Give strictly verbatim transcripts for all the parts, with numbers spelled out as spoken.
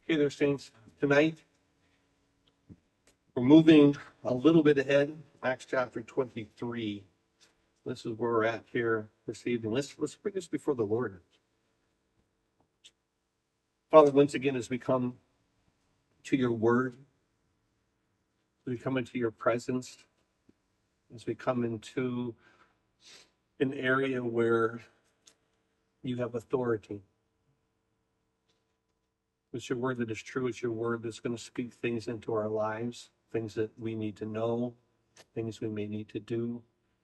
Okay, there, saints. Tonight, we're moving a little bit ahead. Acts chapter twenty-three. This is where we're at here this evening. Let's let's bring this before the Lord. Father, once again, as we come to your word, as we come into your presence, as we come into an area where you have authority. It's your word that is true. It's your word that's going to speak things into our lives, things that we need to know, things we may need to do.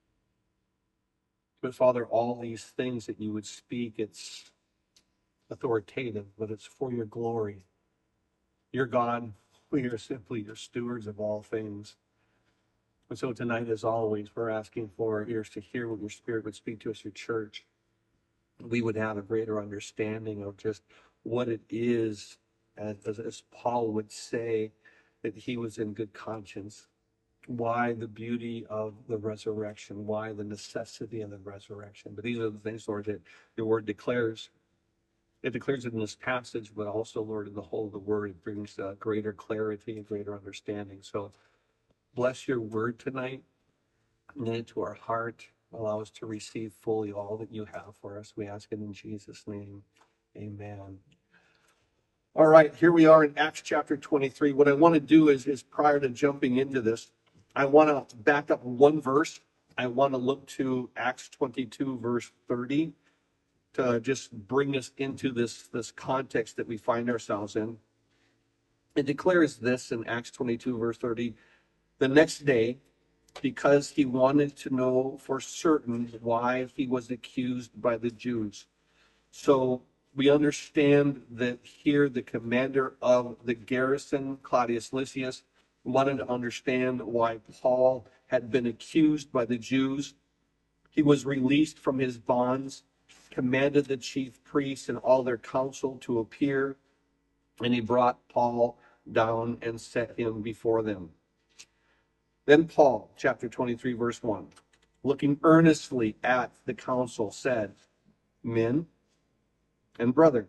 But Father, all these things that you would speak, it's authoritative, but it's for your glory. You're God. We are simply your stewards of all things. And so tonight, as always, we're asking for our ears to hear what your Spirit would speak to us, your church. We would have a greater understanding of just what it is, as, as Paul would say, that he was in good conscience. Why the beauty of the resurrection, why the necessity of the resurrection. But these are the things, Lord, that your word declares. It declares it in this passage, but also, Lord, in the whole of the word, it brings uh, greater clarity and greater understanding. So bless your word tonight, knit it to our heart, allow us to receive fully all that you have for us. We ask it in Jesus' name. Amen. All right, here we are in Acts chapter twenty-three. What I want to do is, is prior to jumping into this, I want to back up one verse. I want to look to Acts twenty-two, verse thirty, to just bring us into this, this context that we find ourselves in. It declares this in Acts twenty-two, verse thirty. The next day, because he wanted to know for certain why he was accused by the Jews. So we understand that here the commander of the garrison, Claudius Lysias, wanted to understand why Paul had been accused by the Jews. He was released from his bonds, commanded the chief priests and all their council to appear, and he brought Paul down and set him before them. Then Paul, chapter twenty-three, verse one, looking earnestly at the council, said, Men and brethren,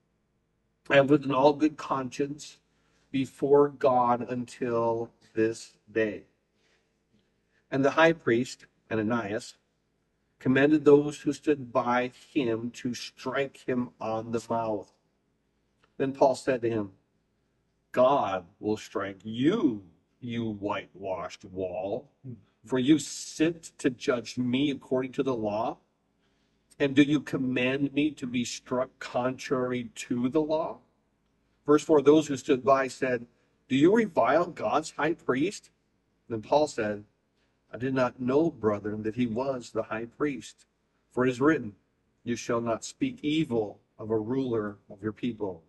I have lived in all good conscience before God until this day. And the high priest, Ananias, commanded those who stood by him to strike him on the mouth. Then Paul said to him, God will strike you, you whitewashed wall, for you sit to judge me according to the law. And do you command me to be struck contrary to the law? Verse four, those who stood by said, Do you revile God's high priest? Then Paul said, I did not know, brethren, that he was the high priest. For it is written, You shall not speak evil of a ruler of your people.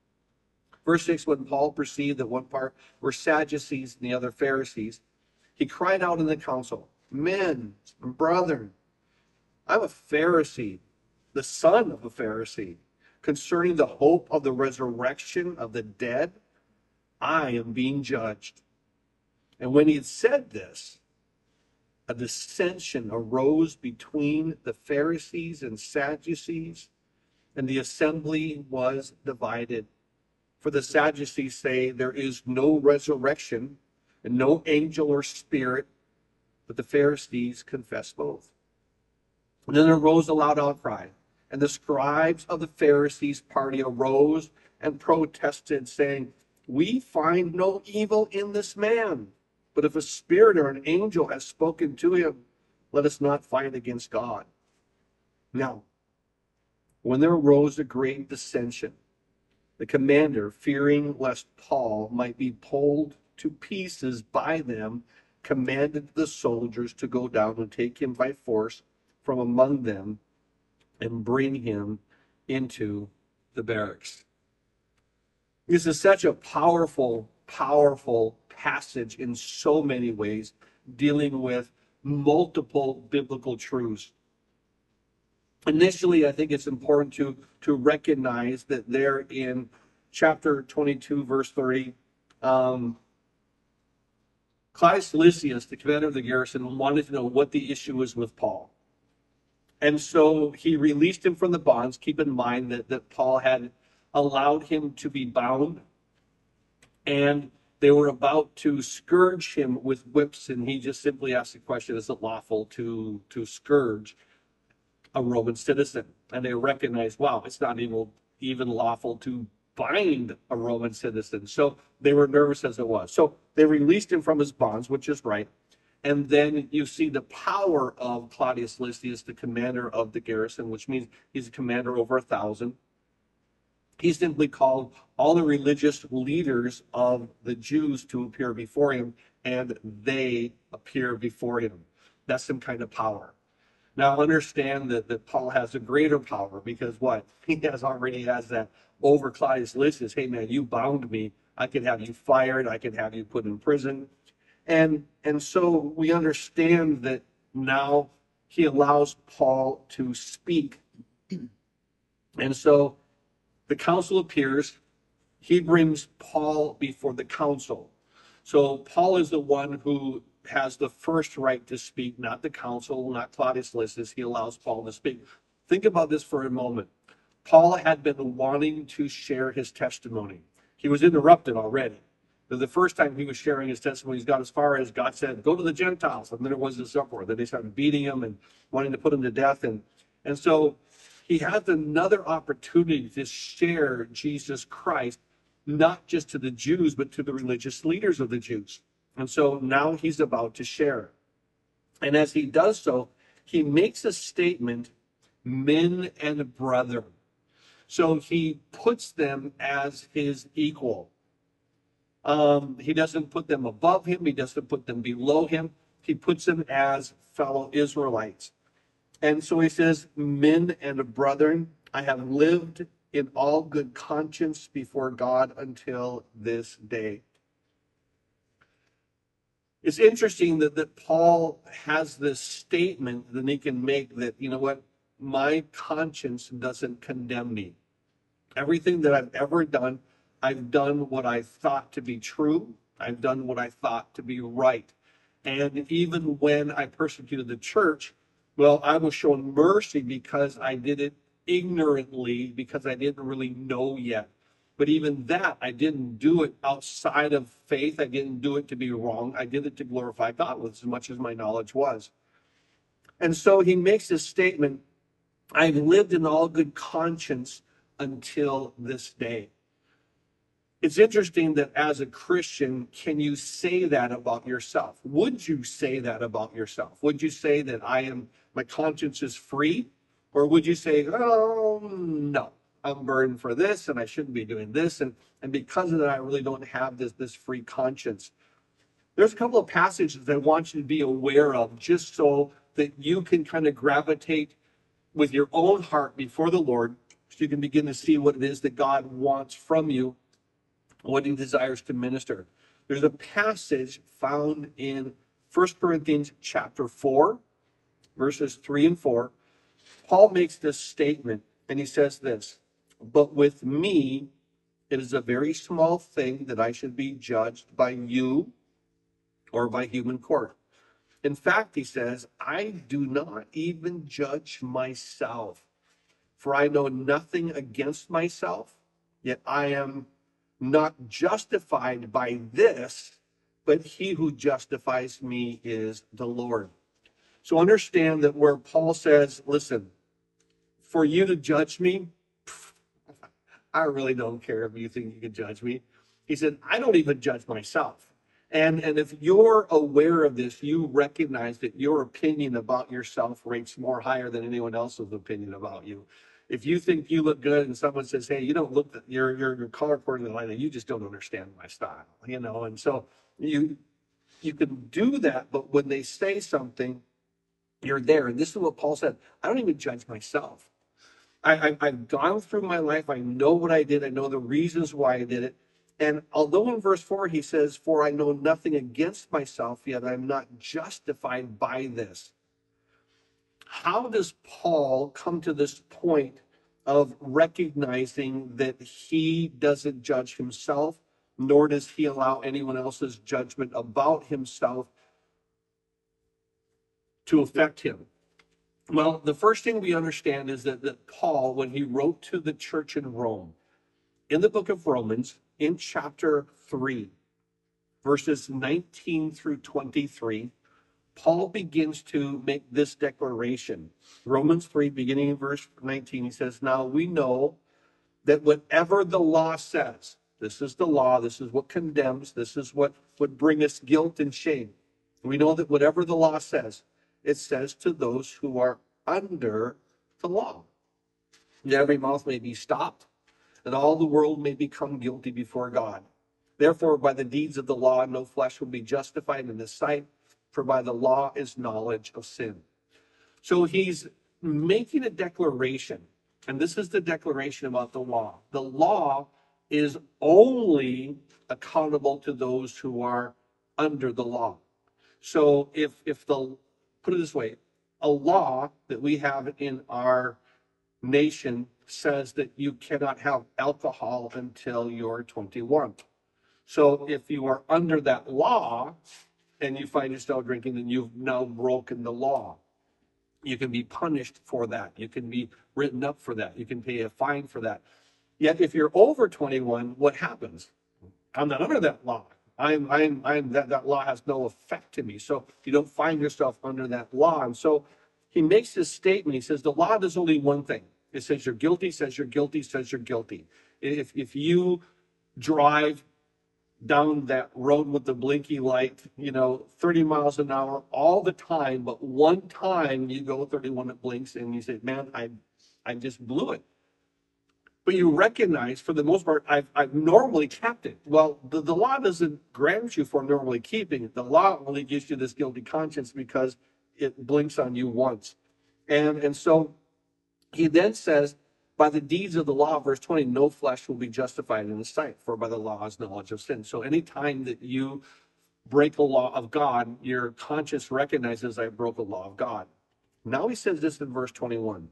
Verse six, when Paul perceived that one part were Sadducees and the other Pharisees, he cried out in the council, Men and brethren, I'm a Pharisee, the son of a Pharisee. Concerning the hope of the resurrection of the dead, I am being judged. And when he had said this, a dissension arose between the Pharisees and Sadducees, and the assembly was divided. For the Sadducees say there is no resurrection and no angel or spirit, but the Pharisees confess both. And then arose a loud outcry, and the scribes of the Pharisees' party arose and protested, saying, We find no evil in this man, but if a spirit or an angel has spoken to him, let us not fight against God. Now, when there arose a great dissension, the commander, fearing lest Paul might be pulled to pieces by them, commanded the soldiers to go down and take him by force from among them and bring him into the barracks. This is such a powerful, powerful passage in so many ways, dealing with multiple biblical truths. Initially, I think it's important to, to recognize that there in chapter twenty-two, verse thirty, um, Claudius Lysias, the commander of the garrison, wanted to know what the issue was with Paul. And so he released him from the bonds. Keep in mind that, that Paul had allowed him to be bound And they were about to scourge him with whips, and he just simply asked the question, is it lawful to, to scourge a Roman citizen? And they recognized, wow, it's not even, even lawful to bind a Roman citizen. So they were nervous as it was. So they released him from his bonds, which is right. And then you see the power of Claudius Lysias, the commander of the garrison, which means he's a commander over a thousand. He simply called all the religious leaders of the Jews to appear before him, and they appear before him. That's some kind of power. Now understand that, that Paul has a greater power, because what? He has already has that over Claudius Lysias. Hey man, you bound me. I could have you fired. I could have you put in prison. And, and so we understand that now he allows Paul to speak. And so the council appears. He brings Paul before the council. So Paul is the one who has the first right to speak, not the council, not Claudius Lysias. He allows Paul to speak. Think about this for a moment. Paul had been wanting to share his testimony. He was interrupted already. The first time he was sharing his testimony, he's got as far as God said, go to the Gentiles. And then there was this uproar. Then they started beating him and wanting to put him to death. And, and so he had another opportunity to share Jesus Christ, not just to the Jews, but to the religious leaders of the Jews. And so now he's about to share. And as he does so, he makes a statement, men and brethren. So he puts them as his equal. Um, he doesn't put them above him. He doesn't put them below him. He puts them as fellow Israelites. And so he says, men and brethren, I have lived in all good conscience before God until this day. It's interesting that, that Paul has this statement that he can make that, you know what, my conscience doesn't condemn me. Everything that I've ever done, I've done what I thought to be true. I've done what I thought to be right. And even when I persecuted the church, well, I was shown mercy because I did it ignorantly, because I didn't really know yet. But even that, I didn't do it outside of faith. I didn't do it to be wrong. I did it to glorify God with as much as my knowledge was. And so he makes this statement, I've lived in all good conscience until this day. It's interesting that as a Christian, can you say that about yourself? Would you say that about yourself? Would you say that I am, my conscience is free? Or would you say, oh, no, I'm burdened for this and I shouldn't be doing this. And, and because of that, I really don't have this, this free conscience. There's a couple of passages that I want you to be aware of, just so that you can kind of gravitate with your own heart before the Lord, so you can begin to see what it is that God wants from you, what he desires to minister. There's a passage found in First Corinthians chapter four, verses three and four. Paul makes this statement, and he says this, but with me, it is a very small thing that I should be judged by you or by human court. In fact, he says, I do not even judge myself, for I know nothing against myself, yet I am not justified by this, but he who justifies me is the Lord. So understand that where Paul says, listen, for you to judge me, I really don't care if you think you can judge me. He said, I don't even judge myself. And, and if you're aware of this, you recognize that your opinion about yourself ranks more higher than anyone else's opinion about you. If you think you look good and someone says, hey, you don't look, that you're, you're, you're color coordinated like that, you just don't understand my style, you know? And so you, you can do that, but when they say something, you're there. And this is what Paul said, I don't even judge myself. I, I, I've gone through my life. I know what I did. I know the reasons why I did it. And although in verse four, he says, for I know nothing against myself, yet I'm not justified by this. How does Paul come to this point of recognizing that he doesn't judge himself, nor does he allow anyone else's judgment about himself to affect him? Well, the first thing we understand is that, that Paul, when he wrote to the church in Rome, in the book of Romans, in chapter three, verses nineteen through twenty-three, Paul begins to make this declaration. Romans three, beginning in verse nineteen, he says, now we know that whatever the law says, this is the law, this is what condemns, this is what would bring us guilt and shame. We know that whatever the law says, it says to those who are under the law, that every mouth may be stopped, and all the world may become guilty before God. Therefore, by the deeds of the law, no flesh will be justified in his sight, for by the law is knowledge of sin. So he's making a declaration, and this is the declaration about the law. The law is only accountable to those who are under the law. So if if the, put it this way, a law that we have in our nation says that you cannot have alcohol until you're twenty-one. So if you are under that law and you find yourself drinking, then you've now broken the law. You can be punished for that. You can be written up for that. You can pay a fine for that. Yet if you're over twenty-one, what happens? I'm not under that law. I'm, I'm, I'm, that, that law has no effect to me. So you don't find yourself under that law. And so he makes this statement. He says, the law does only one thing. It says you're guilty, says you're guilty, says you're guilty. If, if you drive down that road with the blinky light, you know, thirty miles an hour all the time, but one time you go thirty-one, it blinks, and you say, man, I, I just blew it. But you recognize, for the most part, I've, I've normally kept it. Well, the, the law doesn't grant you for normally keeping it. The law only gives you this guilty conscience because it blinks on you once. And, and so he then says, by the deeds of the law, verse twenty, no flesh will be justified in the sight, for by the law is knowledge of sin. So anytime that you break a law of God, your conscience recognizes I broke a law of God. Now he says this in verse twenty-one.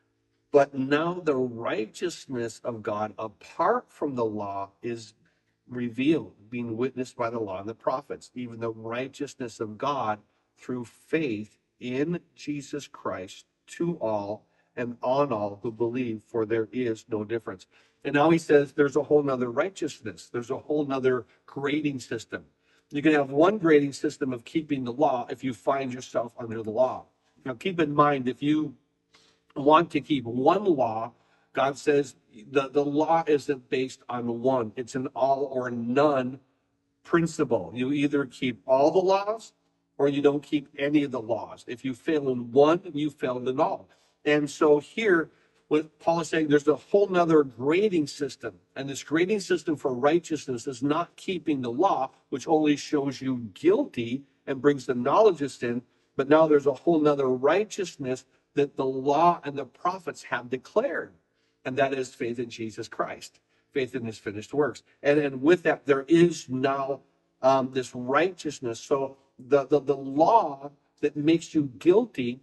But now the righteousness of God apart from the law is revealed, being witnessed by the law and the prophets, even the righteousness of God through faith in Jesus Christ to all and on all who believe, for there is no difference. And now he says there's a whole nother righteousness. There's a whole nother grading system. You can have one grading system of keeping the law if you find yourself under the law. Now keep in mind, if you want to keep one law, God says the, the law isn't based on one. It's an all or none principle. You either keep all the laws or you don't keep any of the laws. If you fail in one, you failed in all. And so here, what Paul is saying, there's a whole nother grading system. And this grading system for righteousness is not keeping the law, which only shows you guilty and brings the knowledge of sin. But now there's a whole nother righteousness that the law and the prophets have declared. And that is faith in Jesus Christ, faith in his finished works. And, and with that, there is now um, this righteousness. So the, the, the law that makes you guilty,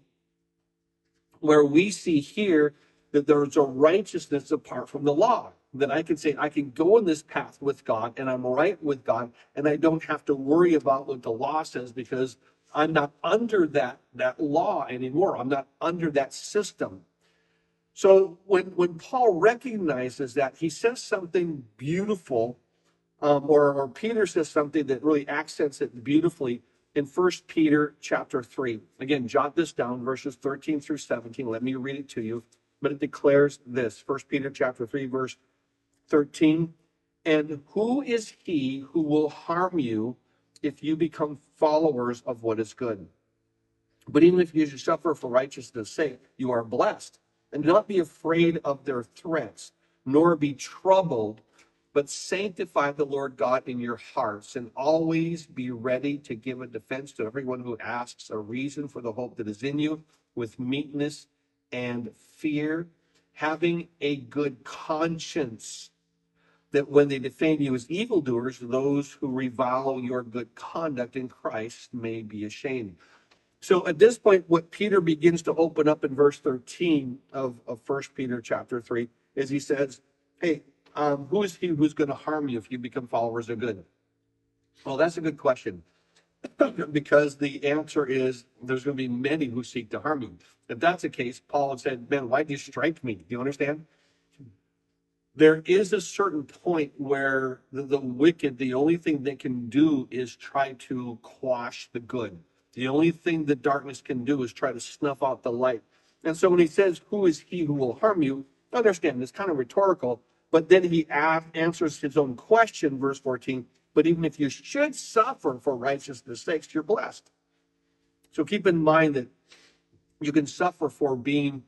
where we see here that there's a righteousness apart from the law, that I can say I can go in this path with God and I'm right with God, and I don't have to worry about what the law says because I'm not under that, that law anymore. I'm not under that system. So when, when Paul recognizes that, he says something beautiful, um, or, or Peter says something that really accents it beautifully in First Peter chapter three. Again, jot this down, verses thirteen through seventeen. Let me read it to you. But it declares this, First Peter chapter three, verse thirteen. And who is he who will harm you if you become followers of what is good? But even if you should suffer for righteousness' sake, you are blessed. And do not be afraid of their threats, nor be troubled, but sanctify the Lord God in your hearts, and always be ready to give a defense to everyone who asks a reason for the hope that is in you, with meekness and fear, having a good conscience, that when they defame you as evildoers, those who revile your good conduct in Christ may be ashamed. So at this point, what Peter begins to open up in verse thirteen of, of First Peter chapter three is he says, hey, um, who is he who's going to harm you if you become followers of good? Well, that's a good question. Because the answer is there's going to be many who seek to harm you. If that's the case, Paul said, man, why did you strike me? Do you understand? there is a certain point where the, the wicked, the only thing they can do is try to quash the good. The only thing that darkness can do is try to snuff out the light. And so when he says, who is he who will harm you? Understand, it's kind of rhetorical, but then he a- answers his own question, verse fourteen. But even if you should suffer for righteousness' sakes, you're blessed. So keep in mind that you can suffer for being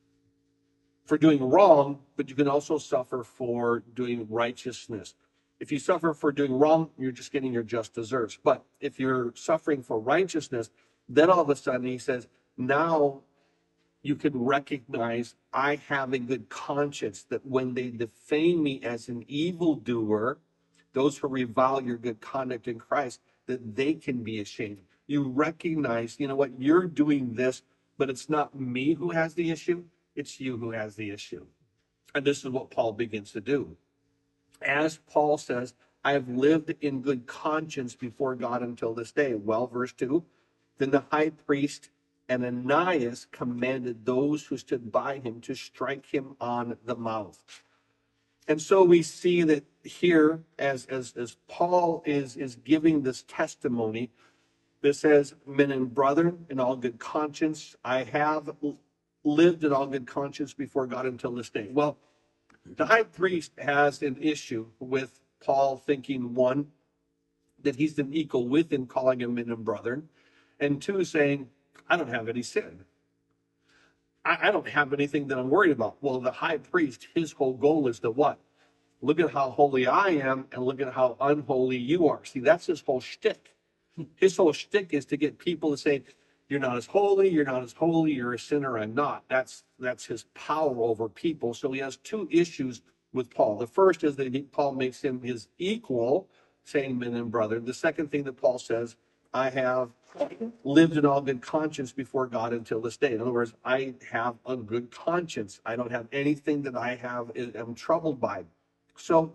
for doing wrong, but you can also suffer for doing righteousness. If you suffer for doing wrong, you're just getting your just deserts. But if you're suffering for righteousness, then all of a sudden he says, now you can recognize I have a good conscience, that when they defame me as an evildoer, those who revile your good conduct in Christ, that they can be ashamed. You recognize, you know what, you're doing this, but it's not me who has the issue. It's you who has the issue. And this is what Paul begins to do. As Paul says, I have lived in good conscience before God until this day. Well, verse two, then the high priest Ananias commanded those who stood by him to strike him on the mouth. And so we see that here, as, as, as Paul is, is giving this testimony, this says, men and brethren, in all good conscience, I have lived in all good conscience before God until this day. Well, the high priest has an issue with Paul thinking, one, that he's an equal with him, calling him men and brethren, and two, saying, I don't have any sin. I, I don't have anything that I'm worried about. Well, the high priest, his whole goal is to what? Look at how holy I am and look at how unholy you are. See, that's his whole shtick. His whole shtick is to get people to say, you're not as holy, you're not as holy, you're a sinner, I'm not. That's that's his power over people. So he has two issues with Paul. The first is that he, Paul makes him his equal, saying men and brethren. The second thing that Paul says, I have lived in all good conscience before God until this day. In other words, I have a good conscience. I don't have anything that I have am troubled by. So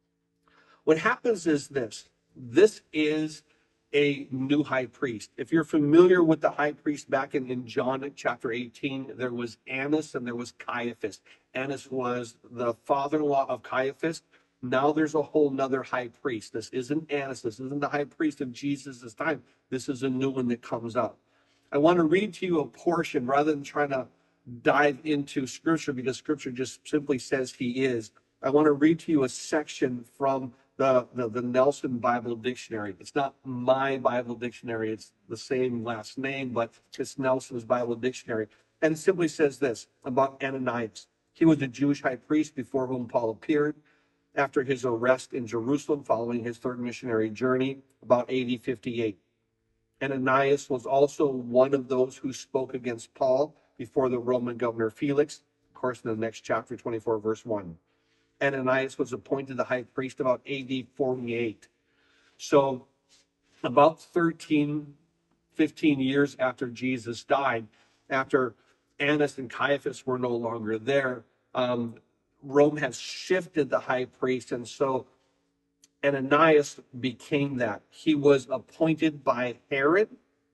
what happens is this. This is a new high priest. If you're familiar with the high priest back in, in John chapter eighteen, there was Annas and there was Caiaphas. Annas was the father-in-law of Caiaphas. Now there's a whole nother high priest. This isn't Annas. This isn't the high priest of Jesus' time. This is a new one that comes up. I want to read to you a portion rather than trying to dive into scripture, because scripture just simply says he is. I want to read to you a section from The, the the Nelson Bible Dictionary. It's not my Bible dictionary. It's the same last name, but it's Nelson's Bible Dictionary. And it simply says this about Ananias. He was a Jewish high priest before whom Paul appeared after his arrest in Jerusalem following his third missionary journey about A D fifty-eight. Ananias was also one of those who spoke against Paul before the Roman governor Felix. Of course, in the next chapter, twenty-four, verse one. Ananias was appointed the high priest about A D forty-eight. So about thirteen, fifteen years after Jesus died, after Annas and Caiaphas were no longer there, um, Rome has shifted the high priest, and so Ananias became that. He was appointed by Herod.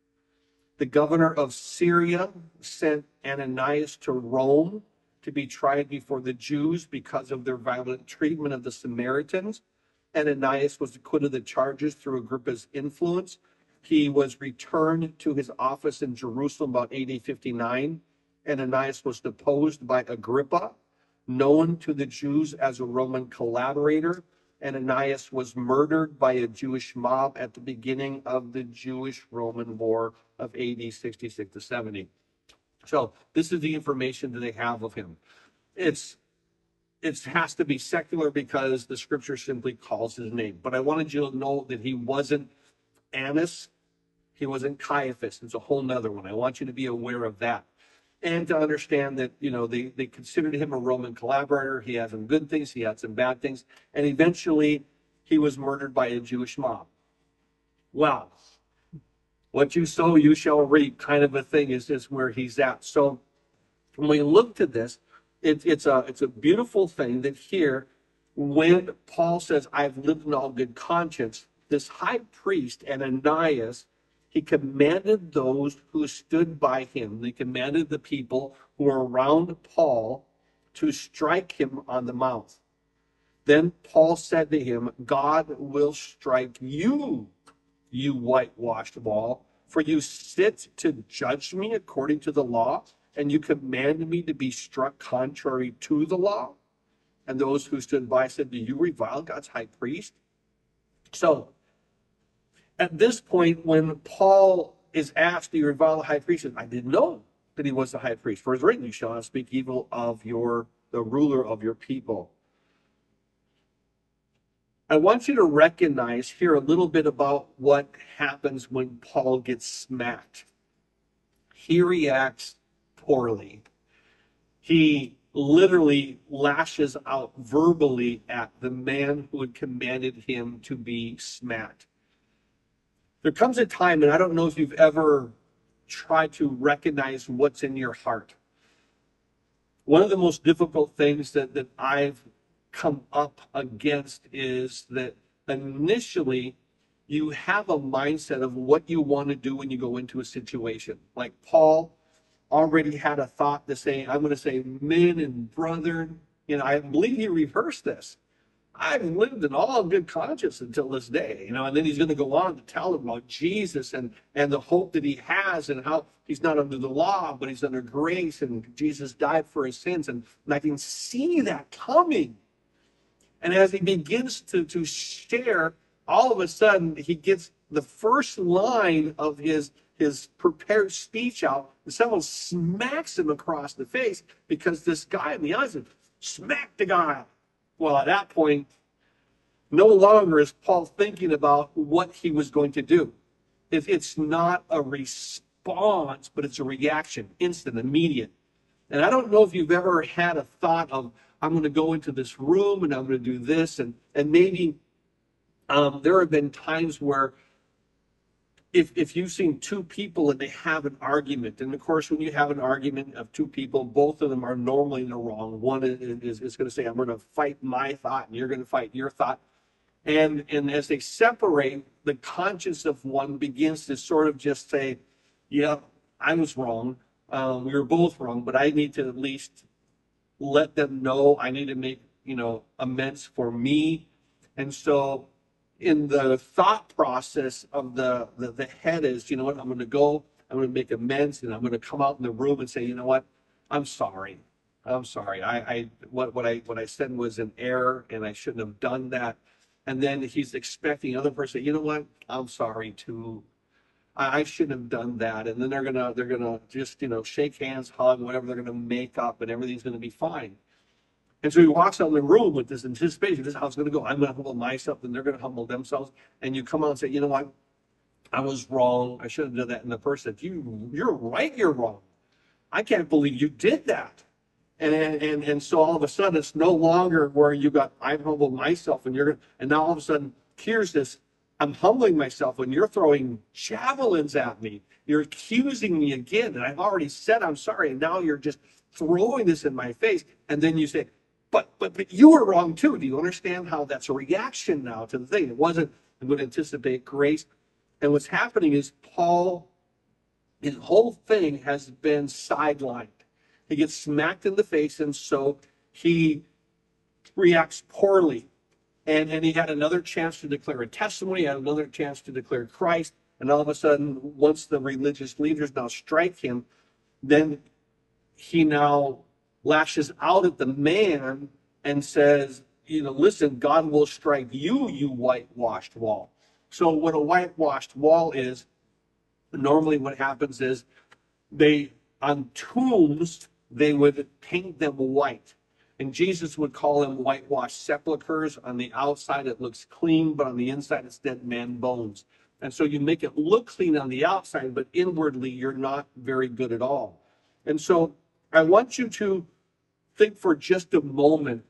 The governor of Syria sent Ananias to Rome to be tried before the Jews because of their violent treatment of the Samaritans. Ananias was acquitted of the charges through Agrippa's influence. He was returned to his office in Jerusalem about A D fifty-nine. Ananias was deposed by Agrippa, known to the Jews as a Roman collaborator. Ananias was murdered by a Jewish mob at the beginning of the Jewish-Roman War of A D sixty-six to seventy. So this is the information that they have of him. It's it has to be secular because the scripture simply calls his name. But I wanted you to know that he wasn't Annas, he wasn't Caiaphas. It's a whole nother one. I want you to be aware of that. And to understand that, you know, they, they considered him a Roman collaborator. He had some good things, he had some bad things. And eventually he was murdered by a Jewish mob. Well, what you sow, you shall reap, kind of a thing is, is where he's at. So when we looked at this, it, it's a it's a beautiful thing that here, when Paul says, I've lived in all good conscience, this high priest, Ananias, he commanded those who stood by him, he commanded the people who were around Paul to strike him on the mouth. Then Paul said to him, God will strike you, you whitewashed wall, for you sit to judge me according to the law, and you command me to be struck contrary to the law. And those who stood by said, do you revile God's high priest? So at this point, when Paul is asked, do you revile the high priest? I didn't know that he was the high priest. For it's written, you shall not speak evil of your the ruler of your people. I want you to recognize here a little bit about what happens when Paul gets smacked. He reacts poorly. He literally lashes out verbally at the man who had commanded him to be smacked. There comes a time, and I don't know if you've ever tried to recognize what's in your heart. One of the most difficult things that, that I've come up against is that initially you have a mindset of what you want to do when you go into a situation. Like Paul already had a thought to say, I'm going to say men and brethren. You know, I believe he rehearsed this. I've lived in all good conscience until this day, you know, and then he's going to go on to tell them about Jesus and, and the hope that he has and how he's not under the law, but he's under grace, and Jesus died for his sins. And, and I can see that coming. And as he begins to, to share, all of a sudden he gets the first line of his, his prepared speech out, and someone smacks him across the face because this guy in the eyes smacked the guy. Well, at that point, no longer is Paul thinking about what he was going to do. It, it's not a response, but it's a reaction, instant, immediate. And I don't know if you've ever had a thought of, I'm going to go into this room and I'm going to do this. And, and maybe um, there have been times where if, if you've seen two people and they have an argument, and of course, when you have an argument of two people, both of them are normally in the wrong. One is, is, is going to say, I'm going to fight my thought and you're going to fight your thought. And, and as they separate, the conscience of one begins to sort of just say, yeah, I was wrong. Um, we were both wrong, but I need to at least let them know. I need to make, you know, amends for me. And so in the thought process of the, the, the head is, you know what, I'm going to go, I'm going to make amends, and I'm going to come out in the room and say, you know what, I'm sorry. I'm sorry. I, I what, what I what I said was an error, and I shouldn't have done that. And then he's expecting the other person, you know what, I'm sorry too. I, I shouldn't have done that. And then they're gonna they're gonna just, you know, shake hands, hug, whatever, they're gonna make up, and everything's gonna be fine. And so he walks out in the room with this anticipation. This is how it's going to go. I'm going to humble myself, and they're going to humble themselves. And you come out and say, you know what? I was wrong. I should have done that. And the person said, you, you're right. You're wrong. I can't believe you did that. And, and, and so all of a sudden, it's no longer where you got, I've humbled myself. And you're, and now all of a sudden, here's this, I'm humbling myself, and you're throwing javelins at me. You're accusing me again. And I've already said, I'm sorry. And now you're just throwing this in my face. And then you say, But, but but you were wrong too. Do you understand how that's a reaction now to the thing? It wasn't, I'm going to anticipate grace. And what's happening is Paul, his whole thing has been sidelined. He gets smacked in the face, and so he reacts poorly. And, and he had another chance to declare a testimony, he had another chance to declare Christ. And all of a sudden, once the religious leaders now strike him, then he now lashes out at the man and says, you know, listen, God will strike you, you whitewashed wall. So what a whitewashed wall is, normally what happens is they, on tombs, they would paint them white. And Jesus would call them whitewashed sepulchres. On the outside, it looks clean, but on the inside, it's dead man bones. And so you make it look clean on the outside, but inwardly, you're not very good at all. And so I want you to think for just a moment,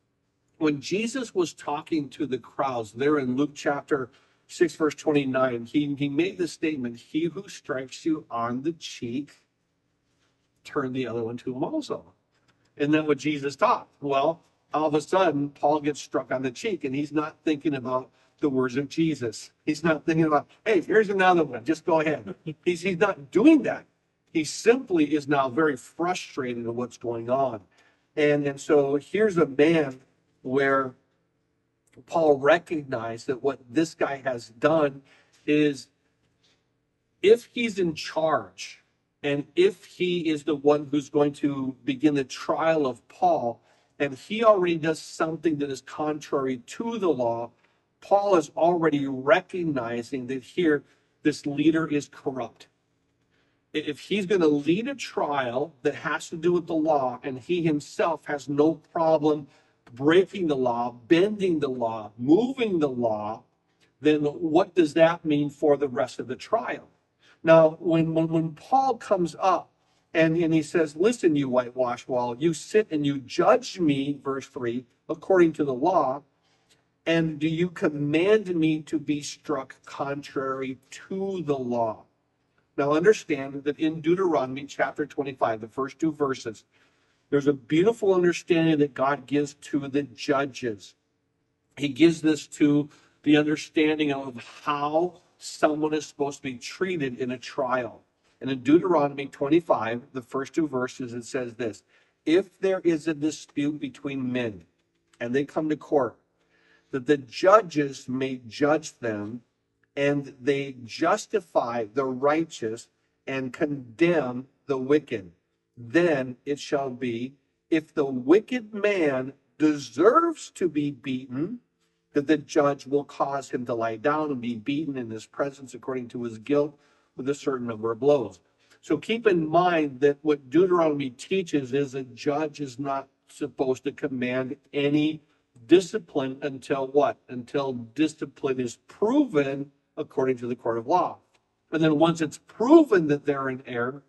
when Jesus was talking to the crowds there in Luke chapter six, verse twenty-nine, he, he made the statement, he who strikes you on the cheek, turn the other one to him also. Isn't that what Jesus taught? Well, all of a sudden, Paul gets struck on the cheek, and he's not thinking about the words of Jesus. He's not thinking about, hey, here's another one, just go ahead. He's, he's not doing that. He simply is now very frustrated at what's going on. And, and so here's a man where Paul recognized that what this guy has done is, if he's in charge and if he is the one who's going to begin the trial of Paul, and he already does something that is contrary to the law, Paul is already recognizing that here this leader is corrupt. If he's going to lead a trial that has to do with the law, and he himself has no problem breaking the law, bending the law, moving the law, then what does that mean for the rest of the trial? Now, when, when, when Paul comes up and, and he says, listen, you whitewash wall, you sit and you judge me, verse three, according to the law, and do you command me to be struck contrary to the law? Now, understand that in Deuteronomy chapter twenty-five, the first two verses, there's a beautiful understanding that God gives to the judges. He gives this to the understanding of how someone is supposed to be treated in a trial. And in Deuteronomy twenty-five, the first two verses, it says this: if there is a dispute between men and they come to court, that the judges may judge them, and they justify the righteous and condemn the wicked. Then it shall be, if the wicked man deserves to be beaten, that the judge will cause him to lie down and be beaten in his presence according to his guilt with a certain number of blows. So keep in mind that what Deuteronomy teaches is a judge is not supposed to command any discipline until what? Until discipline is proven according to the court of law. And then once it's proven that they're in error,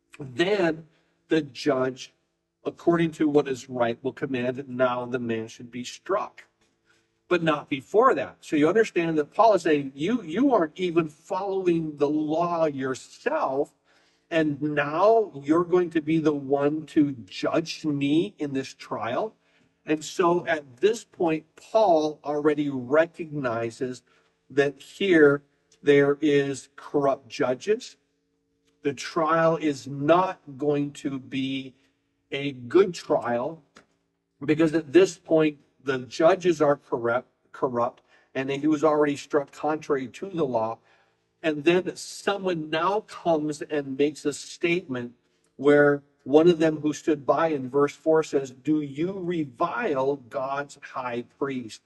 then the judge, according to what is right, will command that now the man should be struck, but not before that. So you understand that Paul is saying, you, you aren't even following the law yourself, and now you're going to be the one to judge me in this trial. And so at this point, Paul already recognizes that here there is corrupt judges. The trial is not going to be a good trial, because at this point, the judges are corrupt, corrupt, and he was already struck contrary to the law. And then someone now comes and makes a statement where one of them who stood by in verse four says, do you revile God's high priest?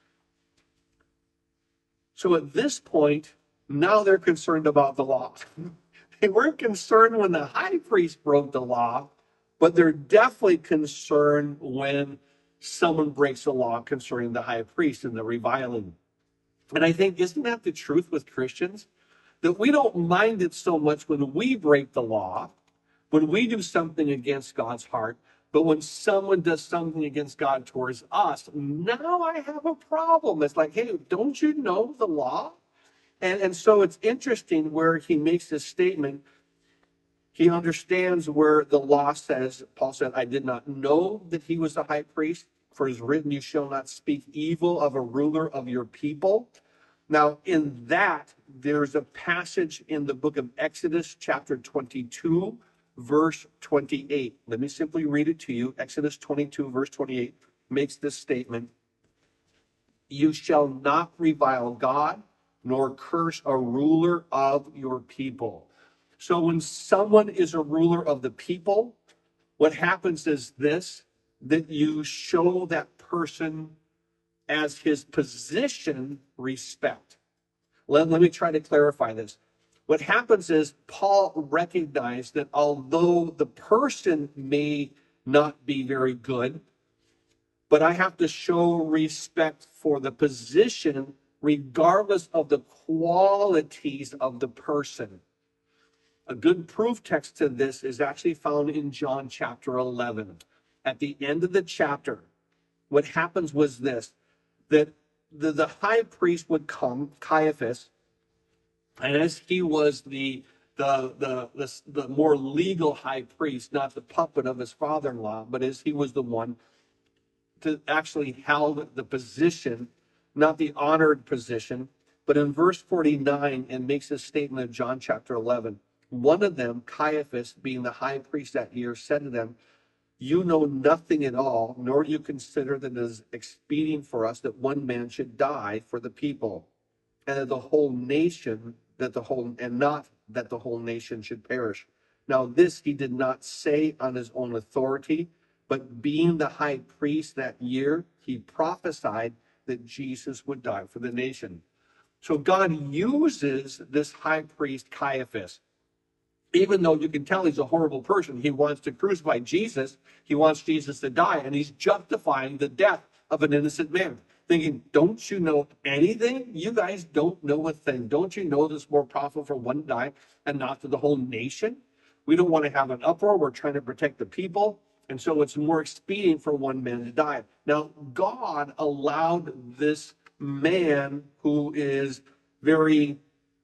So at this point, now they're concerned about the law. They weren't concerned when the high priest broke the law, but they're definitely concerned when someone breaks the law concerning the high priest and the reviling. And I think, isn't that the truth with Christians? That we don't mind it so much when we break the law, when we do something against God's heart, but when someone does something against God towards us, now I have a problem. It's like, hey, don't you know the law? And, and so it's interesting where he makes this statement. He understands where the law says, Paul said, I did not know that he was the high priest, for it is written, you shall not speak evil of a ruler of your people. Now, in that, there's a passage in the book of Exodus, chapter twenty-two, verse twenty-eight. Let me simply read it to you. Exodus twenty-two, verse twenty-eight makes this statement: you shall not revile God, nor curse a ruler of your people. So when someone is a ruler of the people, what happens is this, that you show that person as his position respect. Let, let me try to clarify this. What happens is Paul recognized that although the person may not be very good, but I have to show respect for the position regardless of the qualities of the person. A good proof text to this is actually found in John chapter eleven. At the end of the chapter, what happens was this, that the, the high priest would come, Caiaphas, and as he was the, the, the, the, the more legal high priest, not the puppet of his father-in-law, but as he was the one to actually held the position, not the honored position. But in verse forty-nine, and makes a statement of John chapter eleven, one of them, Caiaphas, being the high priest that year, said to them, You know nothing at all, nor do you consider that it is expedient for us that one man should die for the people, and that the whole nation, that the whole, and not that the whole nation should perish. Now this he did not say on his own authority, but being the high priest that year, he prophesied that Jesus would die for the nation. So God uses this high priest Caiaphas. Even though you can tell he's a horrible person, he wants to crucify Jesus. He wants Jesus to die, and he's justifying the death of an innocent man, thinking, don't you know anything? You guys don't know a thing. Don't you know this more profitable for one to die and not for the whole nation? We don't want to have an uproar. We're trying to protect the people. And so it's more expedient for one man to die. Now, God allowed this man who is very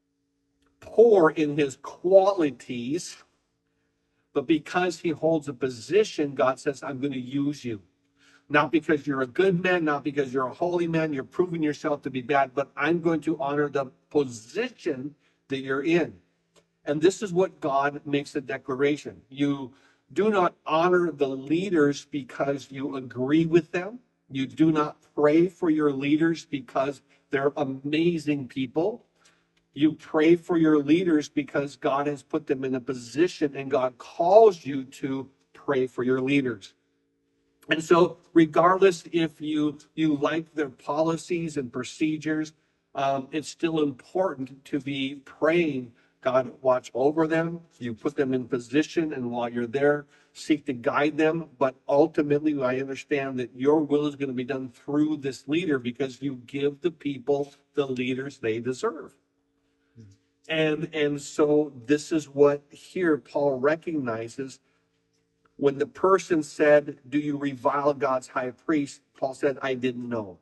poor in his qualities, but because he holds a position, God says, I'm going to use you. Not because you're a good man, not because you're a holy man, you're proving yourself to be bad, but I'm going to honor the position that you're in. And this is what God makes a declaration. You do not honor the leaders because you agree with them. You do not pray for your leaders because they're amazing people. You pray for your leaders because God has put them in a position and God calls you to pray for your leaders. And so regardless if you, you like their policies and procedures, um, it's still important to be praying. God, watch over them. You put them in position, and while you're there, seek to guide them. But ultimately, I understand that your will is going to be done through this leader because you give the people the leaders they deserve. And, and so this is what here Paul recognizes. When the person said, do you revile God's high priest? Paul said, I didn't know.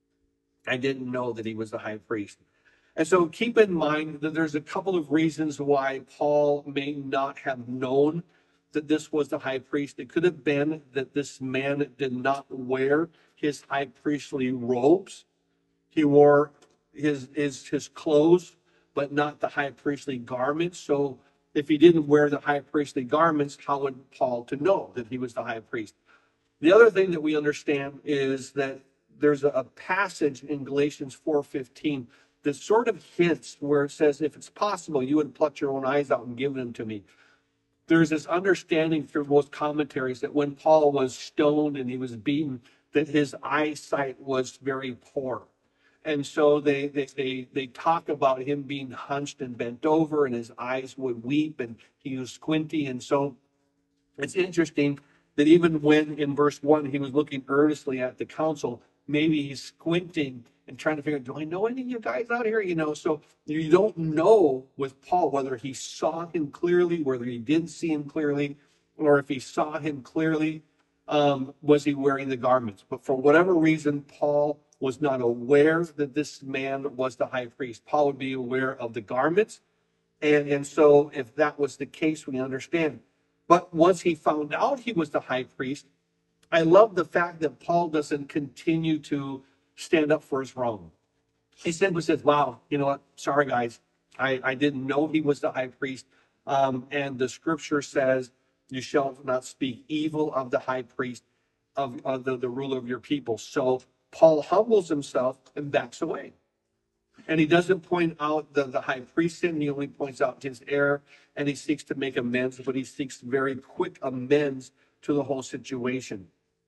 I didn't know that he was the high priest. And so keep in mind that there's a couple of reasons why Paul may not have known that this was the high priest. It could have been that this man did not wear his high priestly robes. He wore his, his, his clothes, but not the high priestly garments. So if he didn't wear the high priestly garments, how would Paul to know that he was the high priest? The other thing that we understand is that there's a passage in Galatians four fifteen that sort of hints where it says, if it's possible, you would pluck your own eyes out and give them to me. There's this understanding through most commentaries that when Paul was stoned and he was beaten, that his eyesight was very poor. And so they, they, they, they talk about him being hunched and bent over, and his eyes would weep, and he was squinty. And so it's interesting that even when in verse one, he was looking earnestly at the council, maybe he's squinting and trying to figure out, do I know any of you guys out here? You know, so you don't know with Paul whether he saw him clearly, whether he didn't see him clearly, or if he saw him clearly, um, was he wearing the garments? But for whatever reason, Paul was not aware that this man was the high priest. Paul would be aware of the garments. And, and so if that was the case, we understand. But once he found out he was the high priest, I love the fact that Paul doesn't continue to stand up for his wrong. He simply says, wow, you know what? Sorry, guys. I, I didn't know he was the high priest. Um, and the scripture says, you shall not speak evil of the high priest, of, of the, the ruler of your people. So Paul humbles himself and backs away. And he doesn't point out the, the high priest sin. He only points out his error, and he seeks to make amends, but he seeks very quick amends to the whole situation.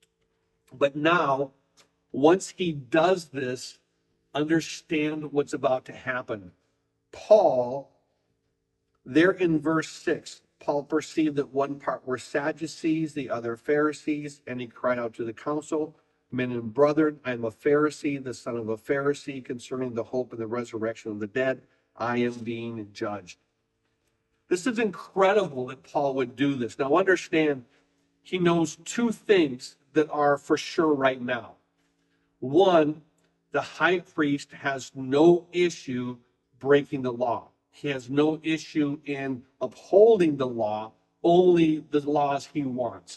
But now, once he does this, understand what's about to happen. Paul, there in verse six, Paul perceived that one part were Sadducees, the other Pharisees, and he cried out to the council, men and brethren, I am a Pharisee, the son of a Pharisee, concerning the hope of the resurrection of the dead, I am being judged. This is incredible that Paul would do this. Now understand, he knows two things that are for sure right now. One, the high priest has no issue breaking the law. He has no issue in upholding the law, only the laws he wants.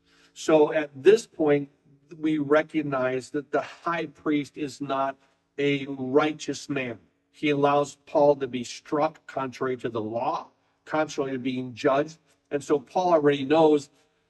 So at this point, we recognize that the high priest is not a righteous man. He allows Paul to be struck contrary to the law, contrary to being judged. And so Paul already knows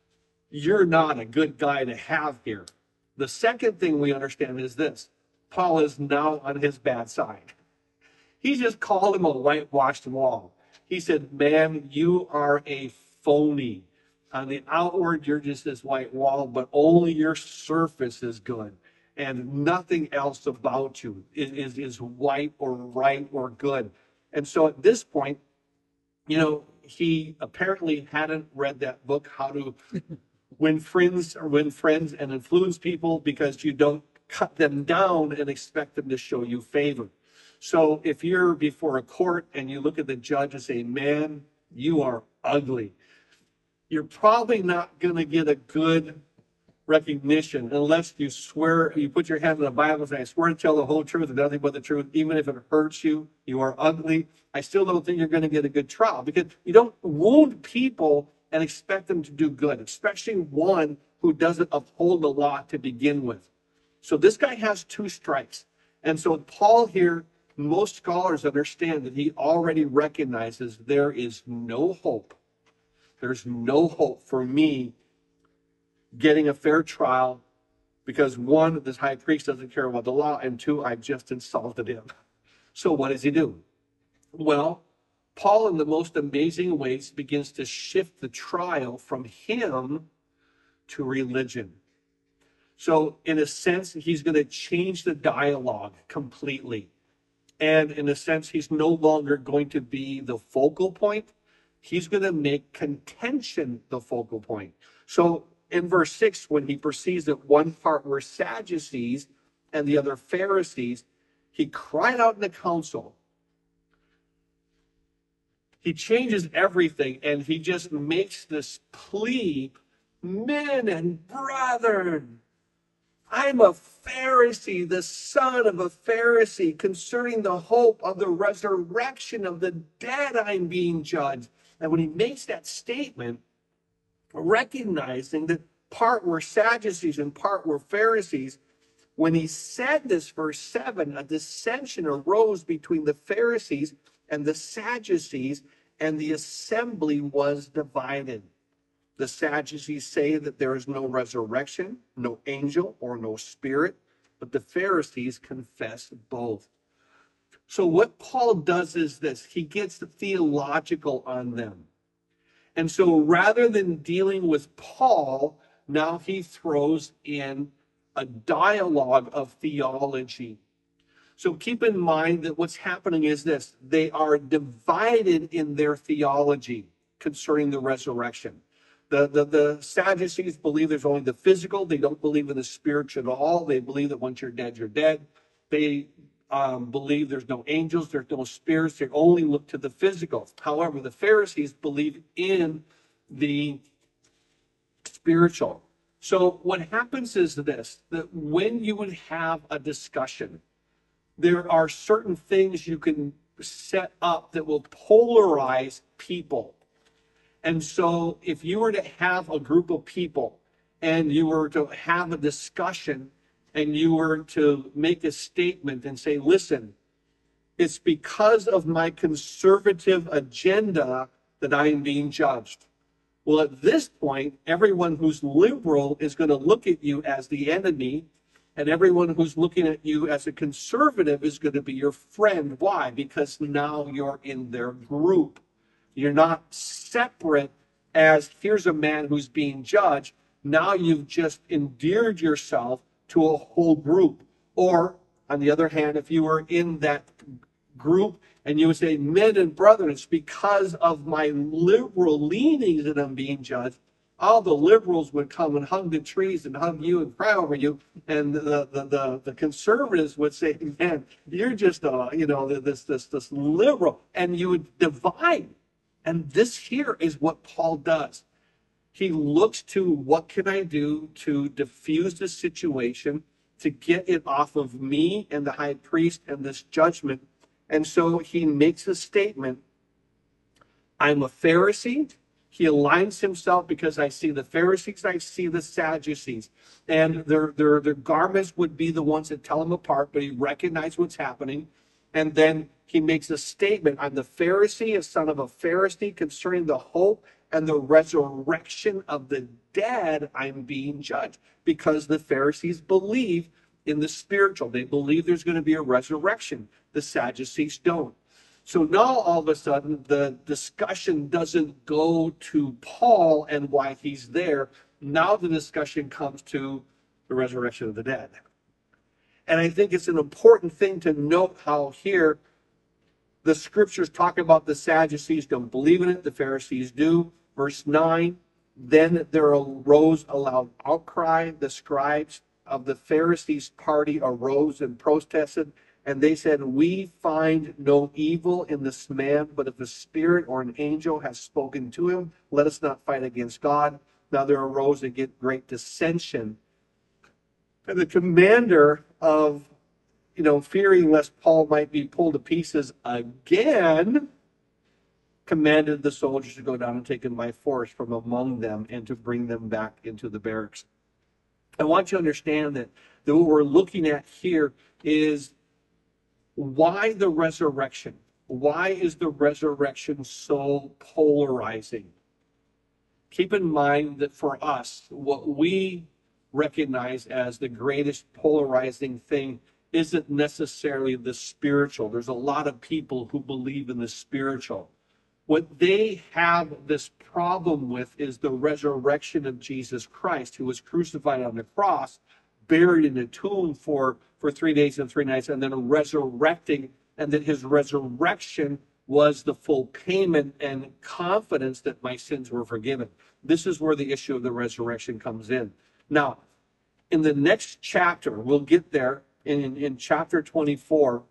you're not a good guy to have here. The second thing we understand is this: Paul is now on his bad side. He just called him a whitewashed wall. He said, man, you are a phony. On the outward, you're just this white wall, but only your surface is good. And nothing else about you is, is, is white or right or good. And so at this point, you know, he apparently hadn't read that book, How to Win Friends or Win Friends and Influence People, because you don't cut them down and expect them to show you favor. So if you're before a court and you look at the judge and say, man, you are ugly, you're probably not going to get a good recognition unless you swear, you put your hand on the Bible and say, I swear to tell the whole truth and nothing but the truth, even if it hurts you, you are ugly. I still don't think you're going to get a good trial, because you don't wound people and expect them to do good, especially one who doesn't uphold the law to begin with. So this guy has two strikes. And so Paul here, most scholars understand that he already recognizes there is no hope. There's no hope for me getting a fair trial, because one, this high priest doesn't care about the law, and two, I've just insulted him. So what does he do? Well, Paul, in the most amazing ways, begins to shift the trial from him to religion. So in a sense, he's going to change the dialogue completely. And in a sense, he's no longer going to be the focal point. He's going to make contention the focal point. So in verse six, when he perceives that one part were Sadducees and the other Pharisees, he cried out in the council. He changes everything, and he just makes this plea, men and brethren, I'm a Pharisee, the son of a Pharisee. Concerning the hope of the resurrection of the dead, I'm being judged. And when he makes that statement, recognizing that part were Sadducees and part were Pharisees, when he said this, verse seven, a dissension arose between the Pharisees and the Sadducees, and the assembly was divided. The Sadducees say that there is no resurrection, no angel, or no spirit, but the Pharisees confess both. So what Paul does is this: he gets theological on them. And so rather than dealing with Paul, now he throws in a dialogue of theology. So keep in mind that what's happening is this: they are divided in their theology concerning the resurrection. The, the, the Sadducees believe there's only the physical. They don't believe in the spiritual at all. They believe that once you're dead, you're dead. They um, believe there's no angels, there's no spirits. They only look to the physical. However, the Pharisees believe in the spiritual. So what happens is this: that when you would have a discussion, there are certain things you can set up that will polarize people. And so if you were to have a group of people and you were to have a discussion and you were to make a statement and say, listen, it's because of my conservative agenda that I am being judged. Well, at this point, everyone who's liberal is going to look at you as the enemy, and everyone who's looking at you as a conservative is going to be your friend. Why? Because now you're in their group. You're not separate as here's a man who's being judged. Now you've just endeared yourself to a whole group. Or, on the other hand, if you were in that group and you would say, men and brethren, it's because of my liberal leanings that I'm being judged, all the liberals would come and hug the trees and hug you and cry over you. And the, the, the, the conservatives would say, man, you're just, a, you know, this, this, this liberal. And you would divide. And this here is what Paul does. He looks to what can I do to diffuse the situation, to get it off of me and the high priest and this judgment. And so he makes a statement. I'm a Pharisee. He aligns himself because I see the Pharisees, I see the Sadducees. And their, their, their garments would be the ones that tell him apart, but he recognizes what's happening. And then he makes a statement. I'm the Pharisee, a son of a Pharisee, concerning the hope and the resurrection of the dead, I'm being judged. Because the Pharisees believe in the spiritual. They believe there's going to be a resurrection. The Sadducees don't. So now all of a sudden, the discussion doesn't go to Paul and why he's there. Now the discussion comes to the resurrection of the dead. And I think it's an important thing to note how here the scriptures talk about the Sadducees don't believe in it, the Pharisees do. Verse nine, then there arose a loud outcry. The scribes of the Pharisees' party arose and protested, and they said, we find no evil in this man, but if a spirit or an angel has spoken to him, let us not fight against God. Now there arose a great dissension. And the commander of, you know, fearing lest Paul might be pulled to pieces again, commanded the soldiers to go down and take him by force from among them and to bring them back into the barracks. I want you to understand that, that what we're looking at here is why the resurrection? Why is the resurrection so polarizing? Keep in mind that for us, what we recognize as the greatest polarizing thing isn't necessarily the spiritual. There's a lot of people who believe in the spiritual. What they have this problem with is the resurrection of Jesus Christ, who was crucified on the cross, buried in a tomb for, for three days and three nights, and then resurrecting, and that his resurrection was the full payment and confidence that my sins were forgiven. This is where the issue of the resurrection comes in. Now, in the next chapter, we'll get there, in, in chapter twenty-four,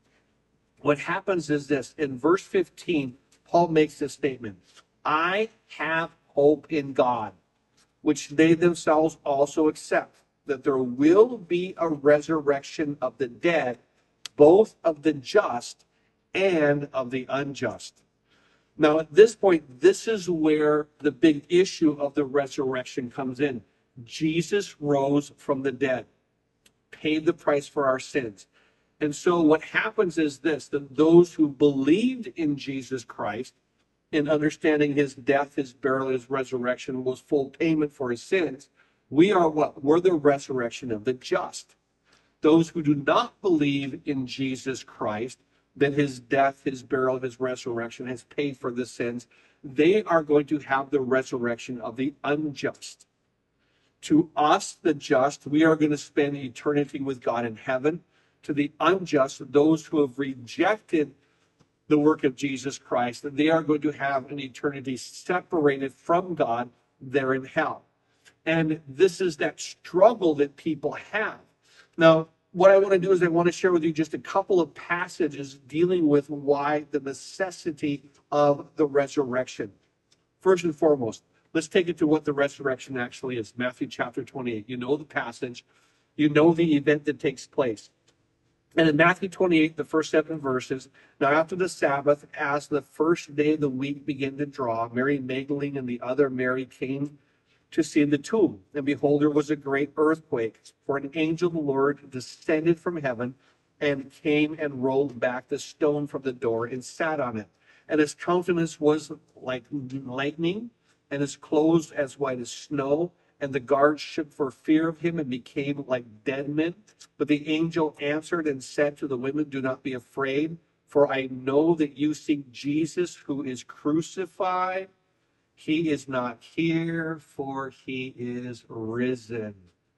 what happens is this. In verse fifteen, Paul makes this statement, I have hope in God, which they themselves also accept, that there will be a resurrection of the dead, both of the just and of the unjust. Now, at this point, this is where the big issue of the resurrection comes in. Jesus rose from the dead, paid the price for our sins. And so what happens is this, that those who believed in Jesus Christ, in understanding his death, his burial, his resurrection was full payment for his sins, we are what? We're the resurrection of the just. Those who do not believe in Jesus Christ, that his death, his burial, his resurrection has paid for the sins, they are going to have the resurrection of the unjust. To us, the just, we are going to spend eternity with God in heaven. To the unjust, those who have rejected the work of Jesus Christ, they are going to have an eternity separated from God there in hell. And this is that struggle that people have. Now, what I want to do is I want to share with you just a couple of passages dealing with why the necessity of the resurrection. First and foremost, let's take it to what the resurrection actually is. Matthew chapter twenty-eight. You know the passage. You know the event that takes place. And in Matthew twenty-eight, the first seven verses, now after the Sabbath, as the first day of the week began to draw, Mary Magdalene and the other Mary came to see the tomb. And behold, there was a great earthquake, for an angel of the Lord descended from heaven and came and rolled back the stone from the door and sat on it. And his countenance was like lightning, and his clothes as white as snow. And the guards shook for fear of him and became like dead men. But the angel answered and said to the women, do not be afraid, for I know that you seek Jesus who is crucified. He is not here, for he is risen.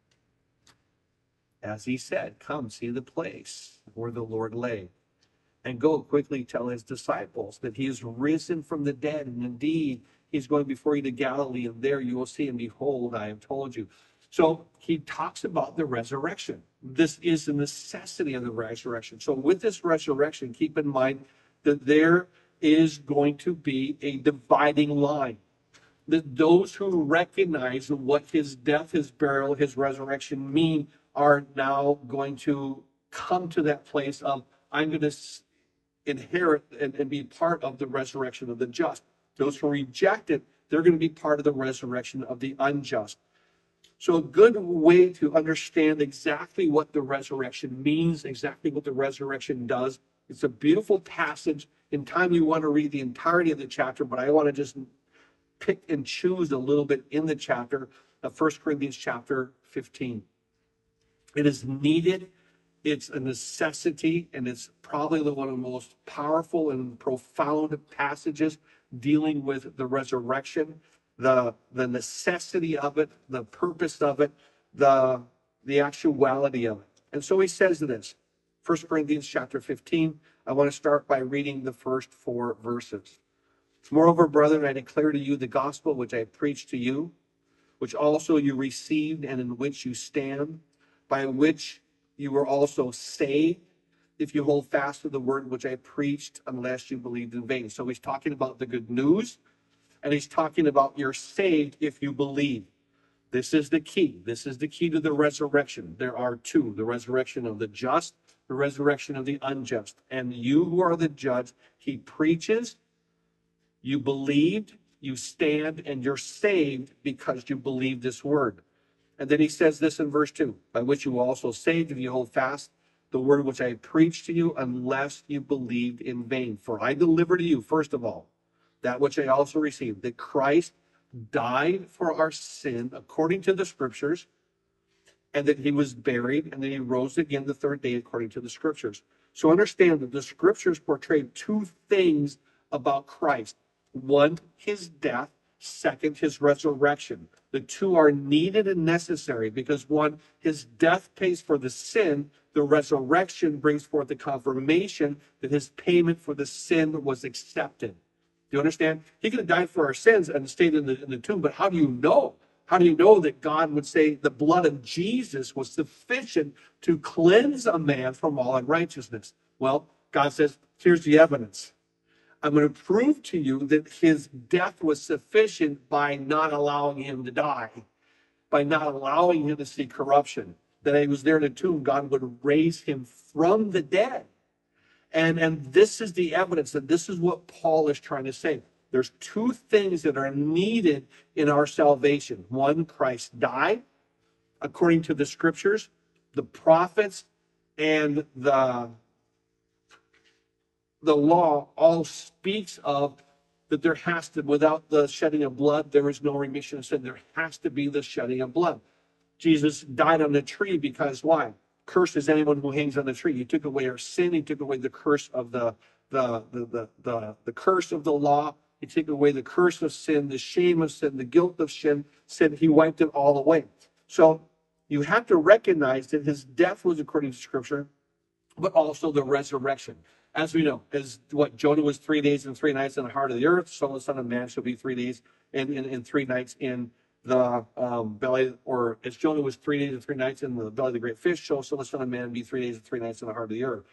As he said, come see the place where the Lord lay, and go quickly tell his disciples that he is risen from the dead, and indeed he's going before you to Galilee, and there you will see him. Behold, I have told you. So he talks about the resurrection. This is the necessity of the resurrection. So with this resurrection, keep in mind that there is going to be a dividing line. That those who recognize what his death, his burial, his resurrection mean are now going to come to that place of, I'm going to inherit and, and be part of the resurrection of the just. Those who reject it, they're going to be part of the resurrection of the unjust. So a good way to understand exactly what the resurrection means, exactly what the resurrection does, it's a beautiful passage. In time, you want to read the entirety of the chapter, but I want to just pick and choose a little bit in the chapter of First Corinthians chapter fifteen. It is needed. It's a necessity, and it's probably one of the most powerful and profound passages dealing with the resurrection, the, the necessity of it, the purpose of it, the, the actuality of it. And so he says this, First Corinthians chapter fifteen. I want to start by reading the first four verses. Moreover, brethren, I declare to you the gospel which I preached to you, which also you received and in which you stand, by which you were also saved, if you hold fast to the word which I preached, unless you believed in vain. So he's talking about the good news, and he's talking about you're saved if you believe. This is the key. This is the key to the resurrection. There are two, the resurrection of the just, the resurrection of the unjust. And you who are the judge, he preaches, you believed, you stand, and you're saved because you believe this word. And then he says this in verse two, by which you also saved if you hold fast the word which I preached to you, unless you believed in vain. For I delivered to you, first of all, that which I also received, that Christ died for our sin according to the scriptures, and that he was buried, and that he rose again the third day according to the scriptures. So understand that the scriptures portray two things about Christ. One, his death. Second, his resurrection. The two are needed and necessary because one, his death pays for the sin. The resurrection brings forth the confirmation that his payment for the sin was accepted. Do you understand? He could have died for our sins and stayed in the, in the tomb, but how do you know? How do you know that God would say the blood of Jesus was sufficient to cleanse a man from all unrighteousness? Well, God says, here's the evidence. I'm going to prove to you that his death was sufficient by not allowing him to die, by not allowing him to see corruption. That he was there in the tomb, God would raise him from the dead. And, and this is the evidence, and this is what Paul is trying to say. There's two things that are needed in our salvation. One, Christ died according to the scriptures, the prophets, and the the law all speaks of that there has to, without the shedding of blood, there is no remission of sin. There has to be the shedding of blood. Jesus died on the tree because why? Cursed is anyone who hangs on the tree. He took away our sin. He took away the curse of the, the, the, the, the, the curse of the law. He took away the curse of sin, the shame of sin, the guilt of sin. Sin. He wiped it all away. So you have to recognize that his death was according to scripture, but also the resurrection. As we know, as what Jonah was three days and three nights in the heart of the earth, so the Son of Man shall be three days and, and, and three nights in the um, belly, or as Jonah was three days and three nights in the belly of the great fish, so shall the Son of Man be three days and three nights in the heart of the earth.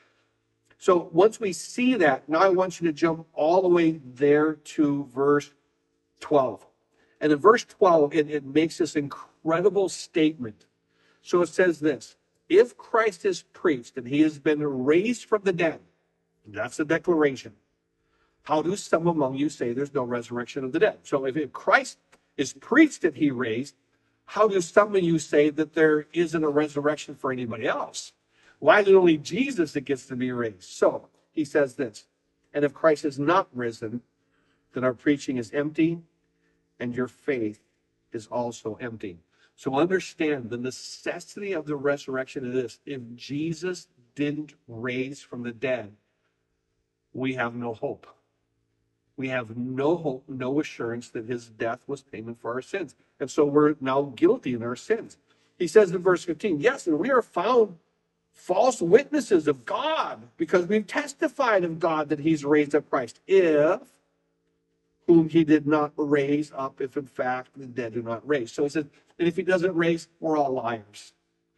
So once we see that, now I want you to jump all the way there to verse twelve. And in verse twelve, it, it makes this incredible statement. So it says this, if Christ is preached and he has been raised from the dead, that's the declaration. How do some among you say there's no resurrection of the dead? So if Christ is preached that he raised, how do some of you say that there isn't a resurrection for anybody else? Why is it only Jesus that gets to be raised? So he says this, and if Christ is not risen, then our preaching is empty and your faith is also empty. So understand the necessity of the resurrection of this. If Jesus didn't raise from the dead, we have no hope. We have no hope, no assurance that his death was payment for our sins. And so we're now guilty in our sins. He says in verse fifteen, yes, and we are found false witnesses of God because we've testified of God that he's raised up Christ. If whom he did not raise up, if in fact the dead do not raise. So he says, and if he doesn't raise, we're all liars.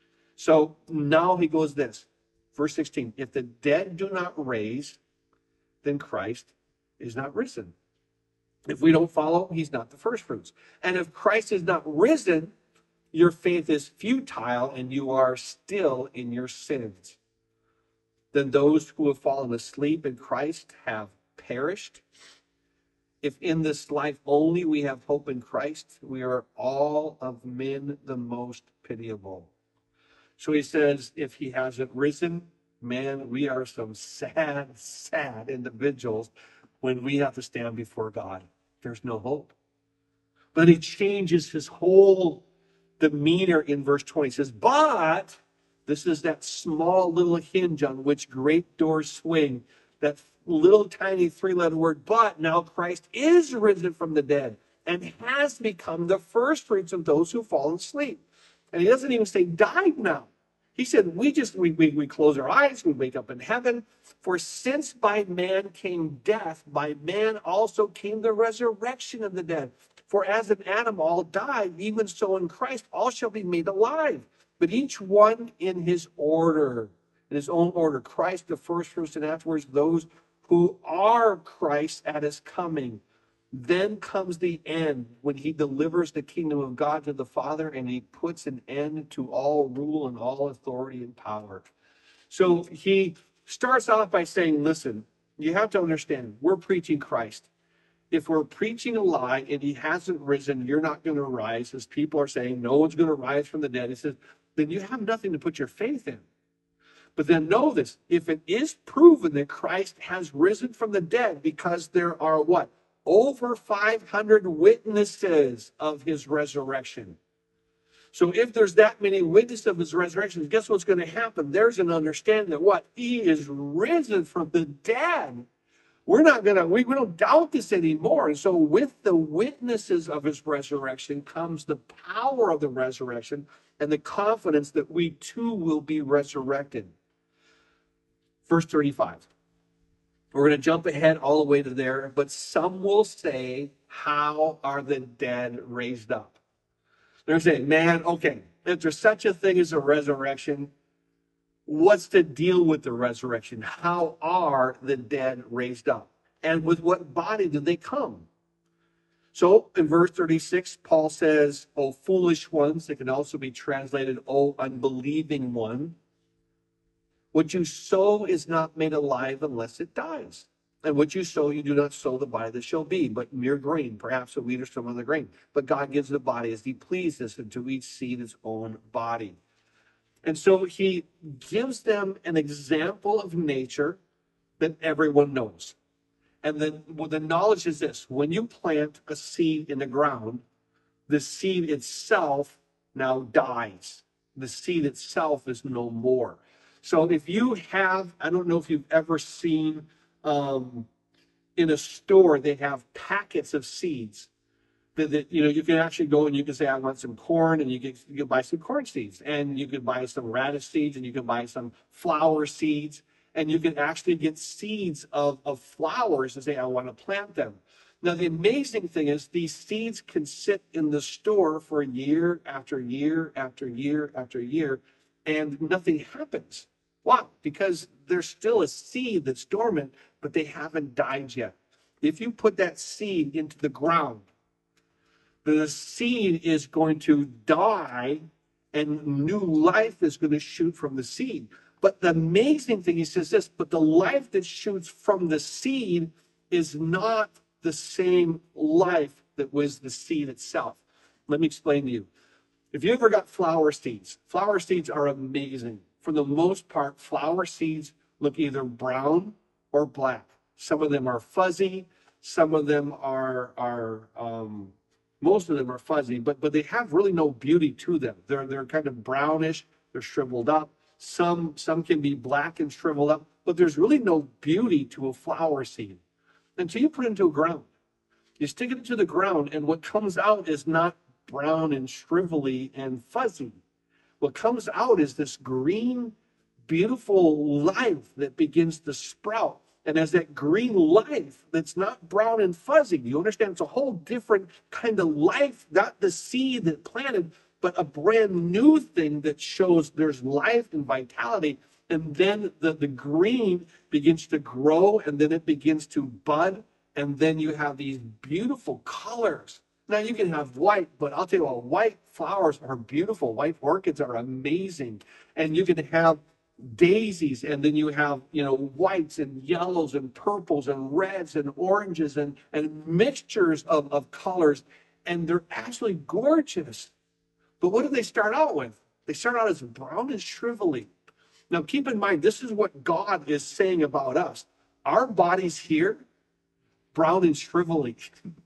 So now he goes this, verse sixteen, if the dead do not raise, then Christ is not risen. If we don't follow, he's not the first fruits. And if Christ is not risen, your faith is futile and you are still in your sins. Then those who have fallen asleep in Christ have perished. If in this life only we have hope in Christ, we are all of men the most pitiable. So he says, if he hasn't risen, man, we are some sad, sad individuals when we have to stand before God. There's no hope. But he changes his whole demeanor in verse twenty. He says, but this is that small little hinge on which great doors swing, that little tiny three-letter word, but now Christ is risen from the dead and has become the first fruits of those who fall asleep. And he doesn't even say died now. He said, we just, we, we, we close our eyes, we wake up in heaven. For since by man came death, by man also came the resurrection of the dead. For as in Adam all died, even so in Christ all shall be made alive. But each one in his order, in his own order. Christ the first fruits, and afterwards those who are Christ at his coming. Then comes the end, when he delivers the kingdom of God to the Father, and he puts an end to all rule and all authority and power. So he starts off by saying, listen, you have to understand, we're preaching Christ. If we're preaching a lie and he hasn't risen, you're not going to rise. As people are saying, no one's going to rise from the dead. He says, then you have nothing to put your faith in. But then know this, if it is proven that Christ has risen from the dead, because there are what? Over five hundred witnesses of his resurrection. So if there's that many witnesses of his resurrection, guess what's going to happen? There's an understanding that what? He is risen from the dead. We're not going to, we, we don't doubt this anymore. And so with the witnesses of his resurrection comes the power of the resurrection and the confidence that we too will be resurrected. Verse thirty-five. We're going to jump ahead all the way to there. But some will say, how are the dead raised up? They're saying, man, okay, if there's such a thing as a resurrection, what's the deal with the resurrection? How are the dead raised up? And with what body do they come? So in verse thirty-six, Paul says, O foolish ones. It can also be translated, O unbelieving one. What you sow is not made alive unless it dies. And what you sow, you do not sow the body that shall be, but mere grain, perhaps a wheat or some other grain. But God gives the body as he pleases, and to each seed its own body. And so he gives them an example of nature that everyone knows. And then well, the knowledge is this: when you plant a seed in the ground, the seed itself now dies. The seed itself is no more. So if you have, I don't know if you've ever seen um, in a store, they have packets of seeds that, that, you know, you can actually go and you can say, I want some corn, and you can, you can buy some corn seeds, and you can buy some radish seeds, and you can buy some flower seeds, and you can actually get seeds of, of flowers and say, I want to plant them. Now, the amazing thing is these seeds can sit in the store for year after year after year after year, and nothing happens. Why? Because there's still a seed that's dormant, but they haven't died yet. If you put that seed into the ground, the seed is going to die and new life is going to shoot from the seed. But the amazing thing, he says this, but the life that shoots from the seed is not the same life that was the seed itself. Let me explain to you. If you ever got flower seeds, flower seeds are amazing. For the most part, flower seeds look either brown or black. Some of them are fuzzy. Some of them are, are um, most of them are fuzzy, but, but they have really no beauty to them. They're, they're kind of brownish. They're shriveled up. Some, some can be black and shriveled up, but there's really no beauty to a flower seed until you put it into a ground. You stick it into the ground, and what comes out is not brown and shrivelly and fuzzy. What comes out is this green, beautiful life that begins to sprout. And as that green life that's not brown and fuzzy, you understand it's a whole different kind of life, not the seed that planted, but a brand new thing that shows there's life and vitality. And then the, the green begins to grow, and then it begins to bud. And then you have these beautiful colors. Now you can have white, but I'll tell you what, white flowers are beautiful. White orchids are amazing. And you can have daisies, and then you have, you know, whites and yellows and purples and reds and oranges and, and mixtures of, of colors. And they're absolutely gorgeous. But what do they start out with? They start out as brown and shrivelly. Now keep in mind, this is what God is saying about us. Our bodies here, brown and shrivelly.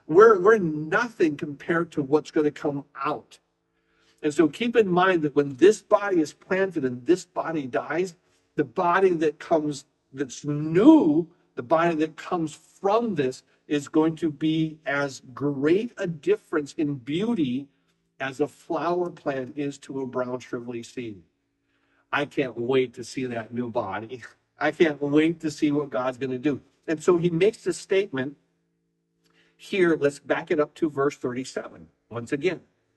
We're, we're nothing compared to what's going to come out. And so keep in mind that when this body is planted and this body dies, the body that comes, that's new, the body that comes from this is going to be as great a difference in beauty as a flower plant is to a brown shrivelly seed. I can't wait to see that new body. I can't wait to see what God's going to do. And so he makes this statement here. Let's back it up to verse thirty-seven once again.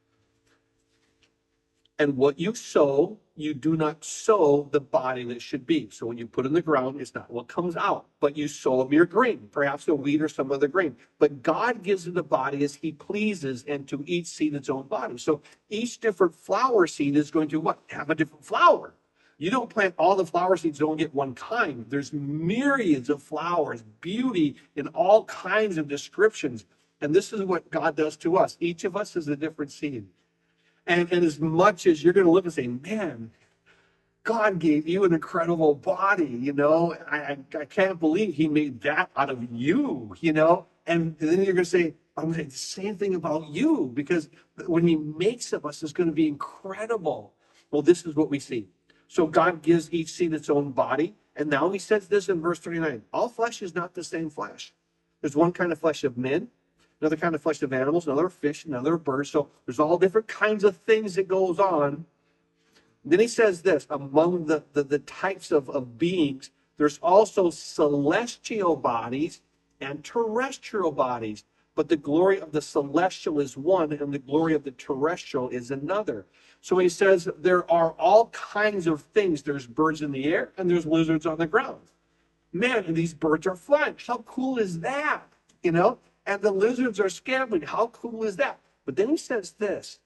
And what you sow, you do not sow the body that should be. So when you put in the ground, it's not what comes out, but you sow a mere grain, perhaps a wheat or some other grain. But God gives it a body as he pleases, and to each seed its own body. So each different flower seed is going to what? Have a different flower. You don't plant all the flower seeds, don't get one kind. There's myriads of flowers, beauty in all kinds of descriptions. And this is what God does to us. Each of us is a different seed. And, and as much as you're going to look and say, man, God gave you an incredible body, you know, I, I can't believe he made that out of you, you know, and, and then you're going to say, I'm going to say the same thing about you, because when he makes of us, it's going to be incredible. Well, this is what we see. So God gives each seed its own body. And now he says this in verse thirty-nine, all flesh is not the same flesh. There's one kind of flesh of men, another kind of flesh of animals, another of fish, another of birds. So there's all different kinds of things that goes on. Then he says this, among the, the, the types of, of beings, there's also celestial bodies and terrestrial bodies. But the glory of the celestial is one, and the glory of the terrestrial is another. So he says there are all kinds of things. There's birds in the air, and there's lizards on the ground. Man, and these birds are flying. How cool is that? You know? And the lizards are scambling. How cool is that? But then he says this.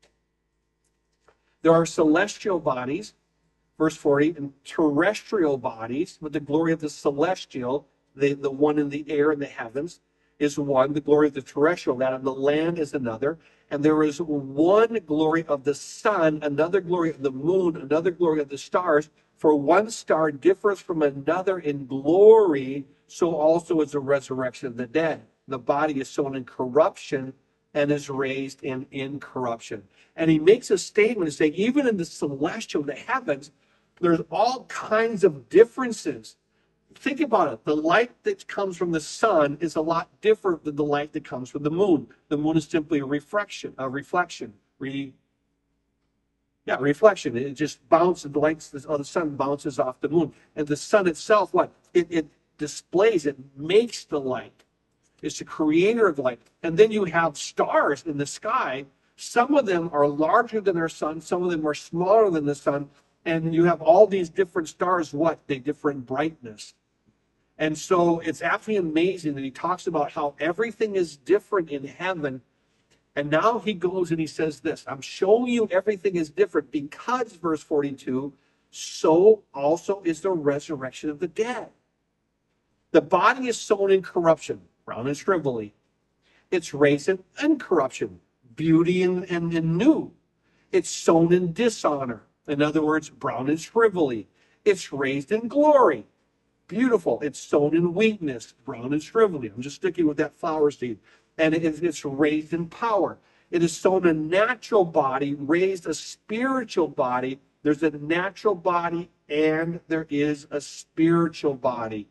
There are celestial bodies, verse forty, and terrestrial bodies, but the glory of the celestial, the, the one in the air in the heavens, is one. The glory of the terrestrial, that on the land, is another. And there is one glory of the sun, another glory of the moon, another glory of the stars. For one star differs from another in glory, so also is the resurrection of the dead. The body is sown in corruption and is raised in incorruption. And he makes a statement saying, even in the celestial, the heavens, there's all kinds of differences. Think about it. The light that comes from the sun is a lot different than the light that comes from the moon. The moon is simply a reflection, a reflection. Re, yeah, reflection. It just bounces, the light of the sun bounces off the moon. And the sun itself, what? It, it displays, it makes the light. It's the creator of light. And then you have stars in the sky. Some of them are larger than our sun. Some of them are smaller than the sun. And you have all these different stars, what? They differ in brightness. And so it's absolutely amazing that he talks about how everything is different in heaven. And now he goes and he says this, I'm showing you everything is different because, verse forty-two, so also is the resurrection of the dead. The body is sown in corruption, brown and shrivelly. It's raised in incorruption, beauty and, and, and new. It's sown in dishonor. In other words, brown and shrivelly. It's raised in glory. Beautiful. It's sown in weakness, brown and shrivelly. I'm just sticking with that flower seed. And it, it's raised in power. It is sown a natural body, raised a spiritual body. There's a natural body and there is a spiritual body.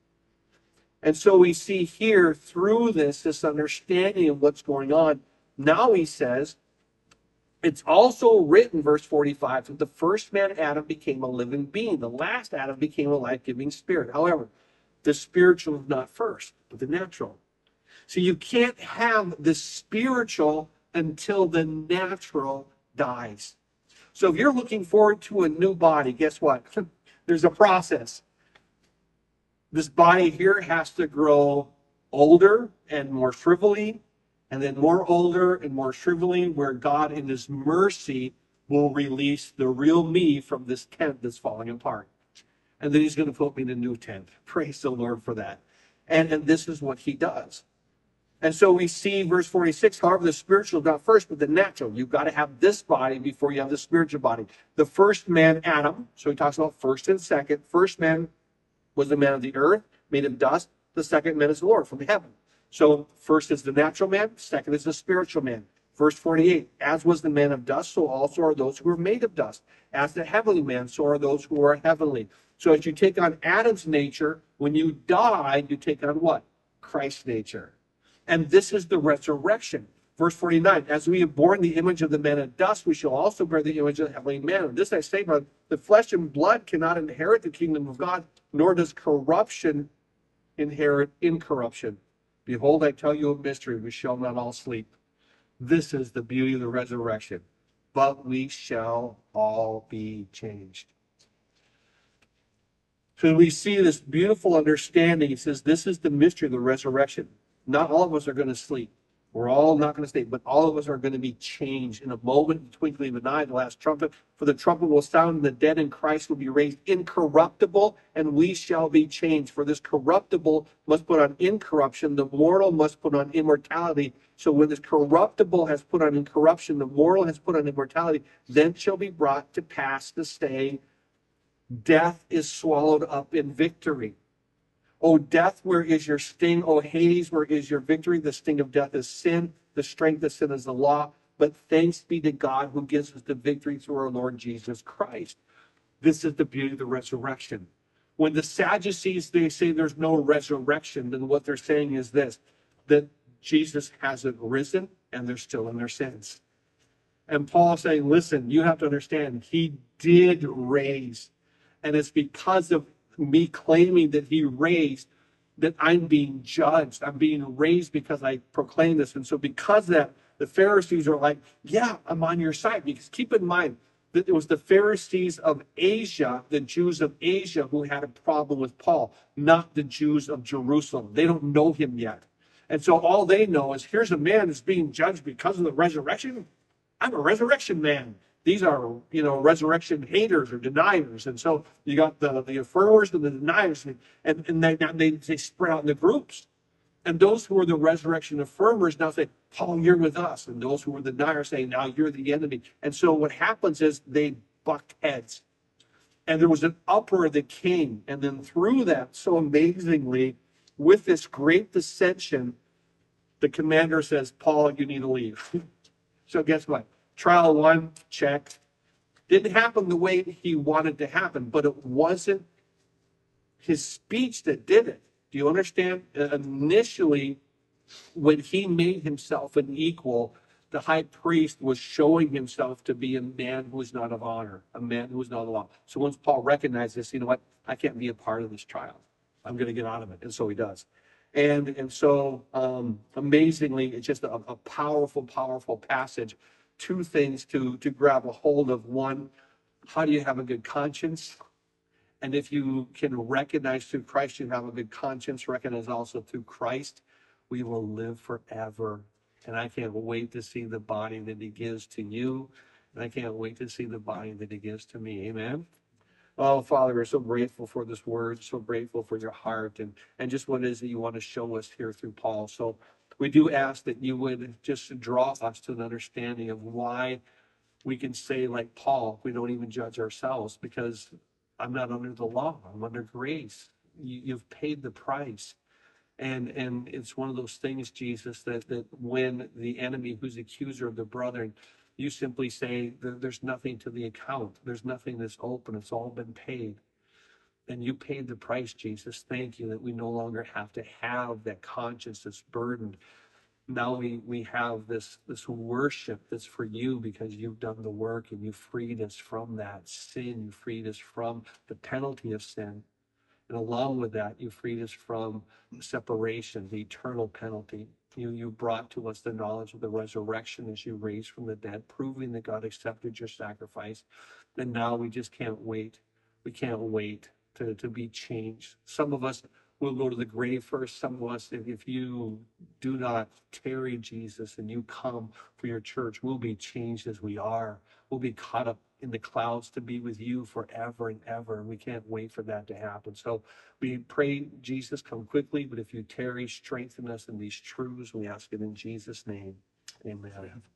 And so we see here through this, this understanding of what's going on. Now he says, it's also written, verse forty-five, that the first man, Adam, became a living being. The last Adam became a life-giving spirit. However, the spiritual is not first, but the natural. So you can't have the spiritual until the natural dies. So if you're looking forward to a new body, guess what? There's a process. This body here has to grow older and more shrivelly, and then more older and more shrivelly, where God in his mercy will release the real me from this tent that's falling apart. And then he's going to put me in a new tent. Praise the Lord for that. And, and this is what he does. And so we see verse forty-six, however, the spiritual is not first, but the natural. You've got to have this body before you have the spiritual body. The first man, Adam, so he talks about first and second. First man was the man of the earth, made of dust. The second man is the Lord from heaven. So first is the natural man, second is the spiritual man. Verse forty-eight, as was the man of dust, so also are those who are made of dust. As the heavenly man, so are those who are heavenly. So as you take on Adam's nature, when you die, you take on what? Christ's nature. And this is the resurrection. Verse forty-nine, as we have borne the image of the man of dust, we shall also bear the image of the heavenly man. And this I say, brother, the flesh and blood cannot inherit the kingdom of God, nor does corruption inherit incorruption. Behold, I tell you a mystery, we shall not all sleep. This is the beauty of the resurrection. But we shall all be changed. So we see this beautiful understanding. He says, this is the mystery of the resurrection. Not all of us are going to sleep. We're all not going to stay, but all of us are going to be changed in a moment, in the twinkling of an eye, the last trumpet. For the trumpet will sound, and the dead in Christ will be raised incorruptible, and we shall be changed. For this corruptible must put on incorruption, the mortal must put on immortality. So when this corruptible has put on incorruption, the mortal has put on immortality, then shall be brought to pass the saying, death is swallowed up in victory. O death, where is your sting? O Hades, where is your victory? The sting of death is sin. The strength of sin is the law. But thanks be to God who gives us the victory through our Lord Jesus Christ. This is the beauty of the resurrection. When the Sadducees, they say there's no resurrection, then what they're saying is this, that Jesus hasn't risen and they're still in their sins. And Paul's saying, listen, you have to understand, he did raise. And it's because of me claiming that he raised that I'm being judged. I'm being raised because I proclaim this. And so because of that, the Pharisees are like, yeah, I'm on your side. Because keep in mind that it was the Pharisees of Asia, the Jews of Asia, who had a problem with Paul, not the Jews of Jerusalem. They don't know him yet. And so all they know is, here's a man that's being judged because of the resurrection. I'm a resurrection man. These are, you know, resurrection haters or deniers. And so you got the, the affirmers and the deniers, and, and they, they, they spread out in the groups. And those who are the resurrection affirmers now say, Paul, you're with us. And those who were the deniers say, now you're the enemy. And so what happens is they buck heads. And there was an uproar that came. And then through that, so amazingly, with this great dissension, the commander says, Paul, you need to leave. So guess what? Trial one, check. Didn't happen the way he wanted to happen, but it wasn't his speech that did it. Do you understand? Initially, when he made himself an equal, the high priest was showing himself to be a man who was not of honor, a man who was not of law. So once Paul recognized this, you know what? I can't be a part of this trial. I'm going to get out of it. And so he does. And, and so um, amazingly, it's just a, a powerful, powerful passage. Two things to, to grab a hold of. One, how do you have a good conscience? And if you can recognize through Christ you have a good conscience, recognize also through Christ, we will live forever. And I can't wait to see the body that he gives to you. And I can't wait to see the body that he gives to me. Amen. Oh, Father, we're so grateful for this word, so grateful for your heart and, and just what it is that you want to show us here through Paul. So we do ask that you would just draw us to an understanding of why we can say, like Paul, we don't even judge ourselves, because I'm not under the law. I'm under grace. You, you've paid the price. And and it's one of those things, Jesus, that, that when the enemy, who's accuser of the brethren, you simply say, there's nothing to the account. There's nothing that's open. It's all been paid. And you paid the price, Jesus. Thank you that we no longer have to have that conscience that's burdened. Now we, we have this, this worship that's for you because you've done the work and you freed us from that sin. You freed us from the penalty of sin. And along with that, you freed us from separation, the eternal penalty. You, you brought to us the knowledge of the resurrection as you raised from the dead, proving that God accepted your sacrifice. And now we just can't wait. We can't wait to, to be changed. Some of us will go to the grave first. Some of us, if, if you do not tarry, Jesus, and you come for your church, we'll be changed as we are. We'll be caught up in the clouds to be with you forever and ever. And we can't wait for that to happen. So we pray, Jesus, come quickly. But if you tarry, strengthen us in these truths. We ask it in Jesus' name. Amen.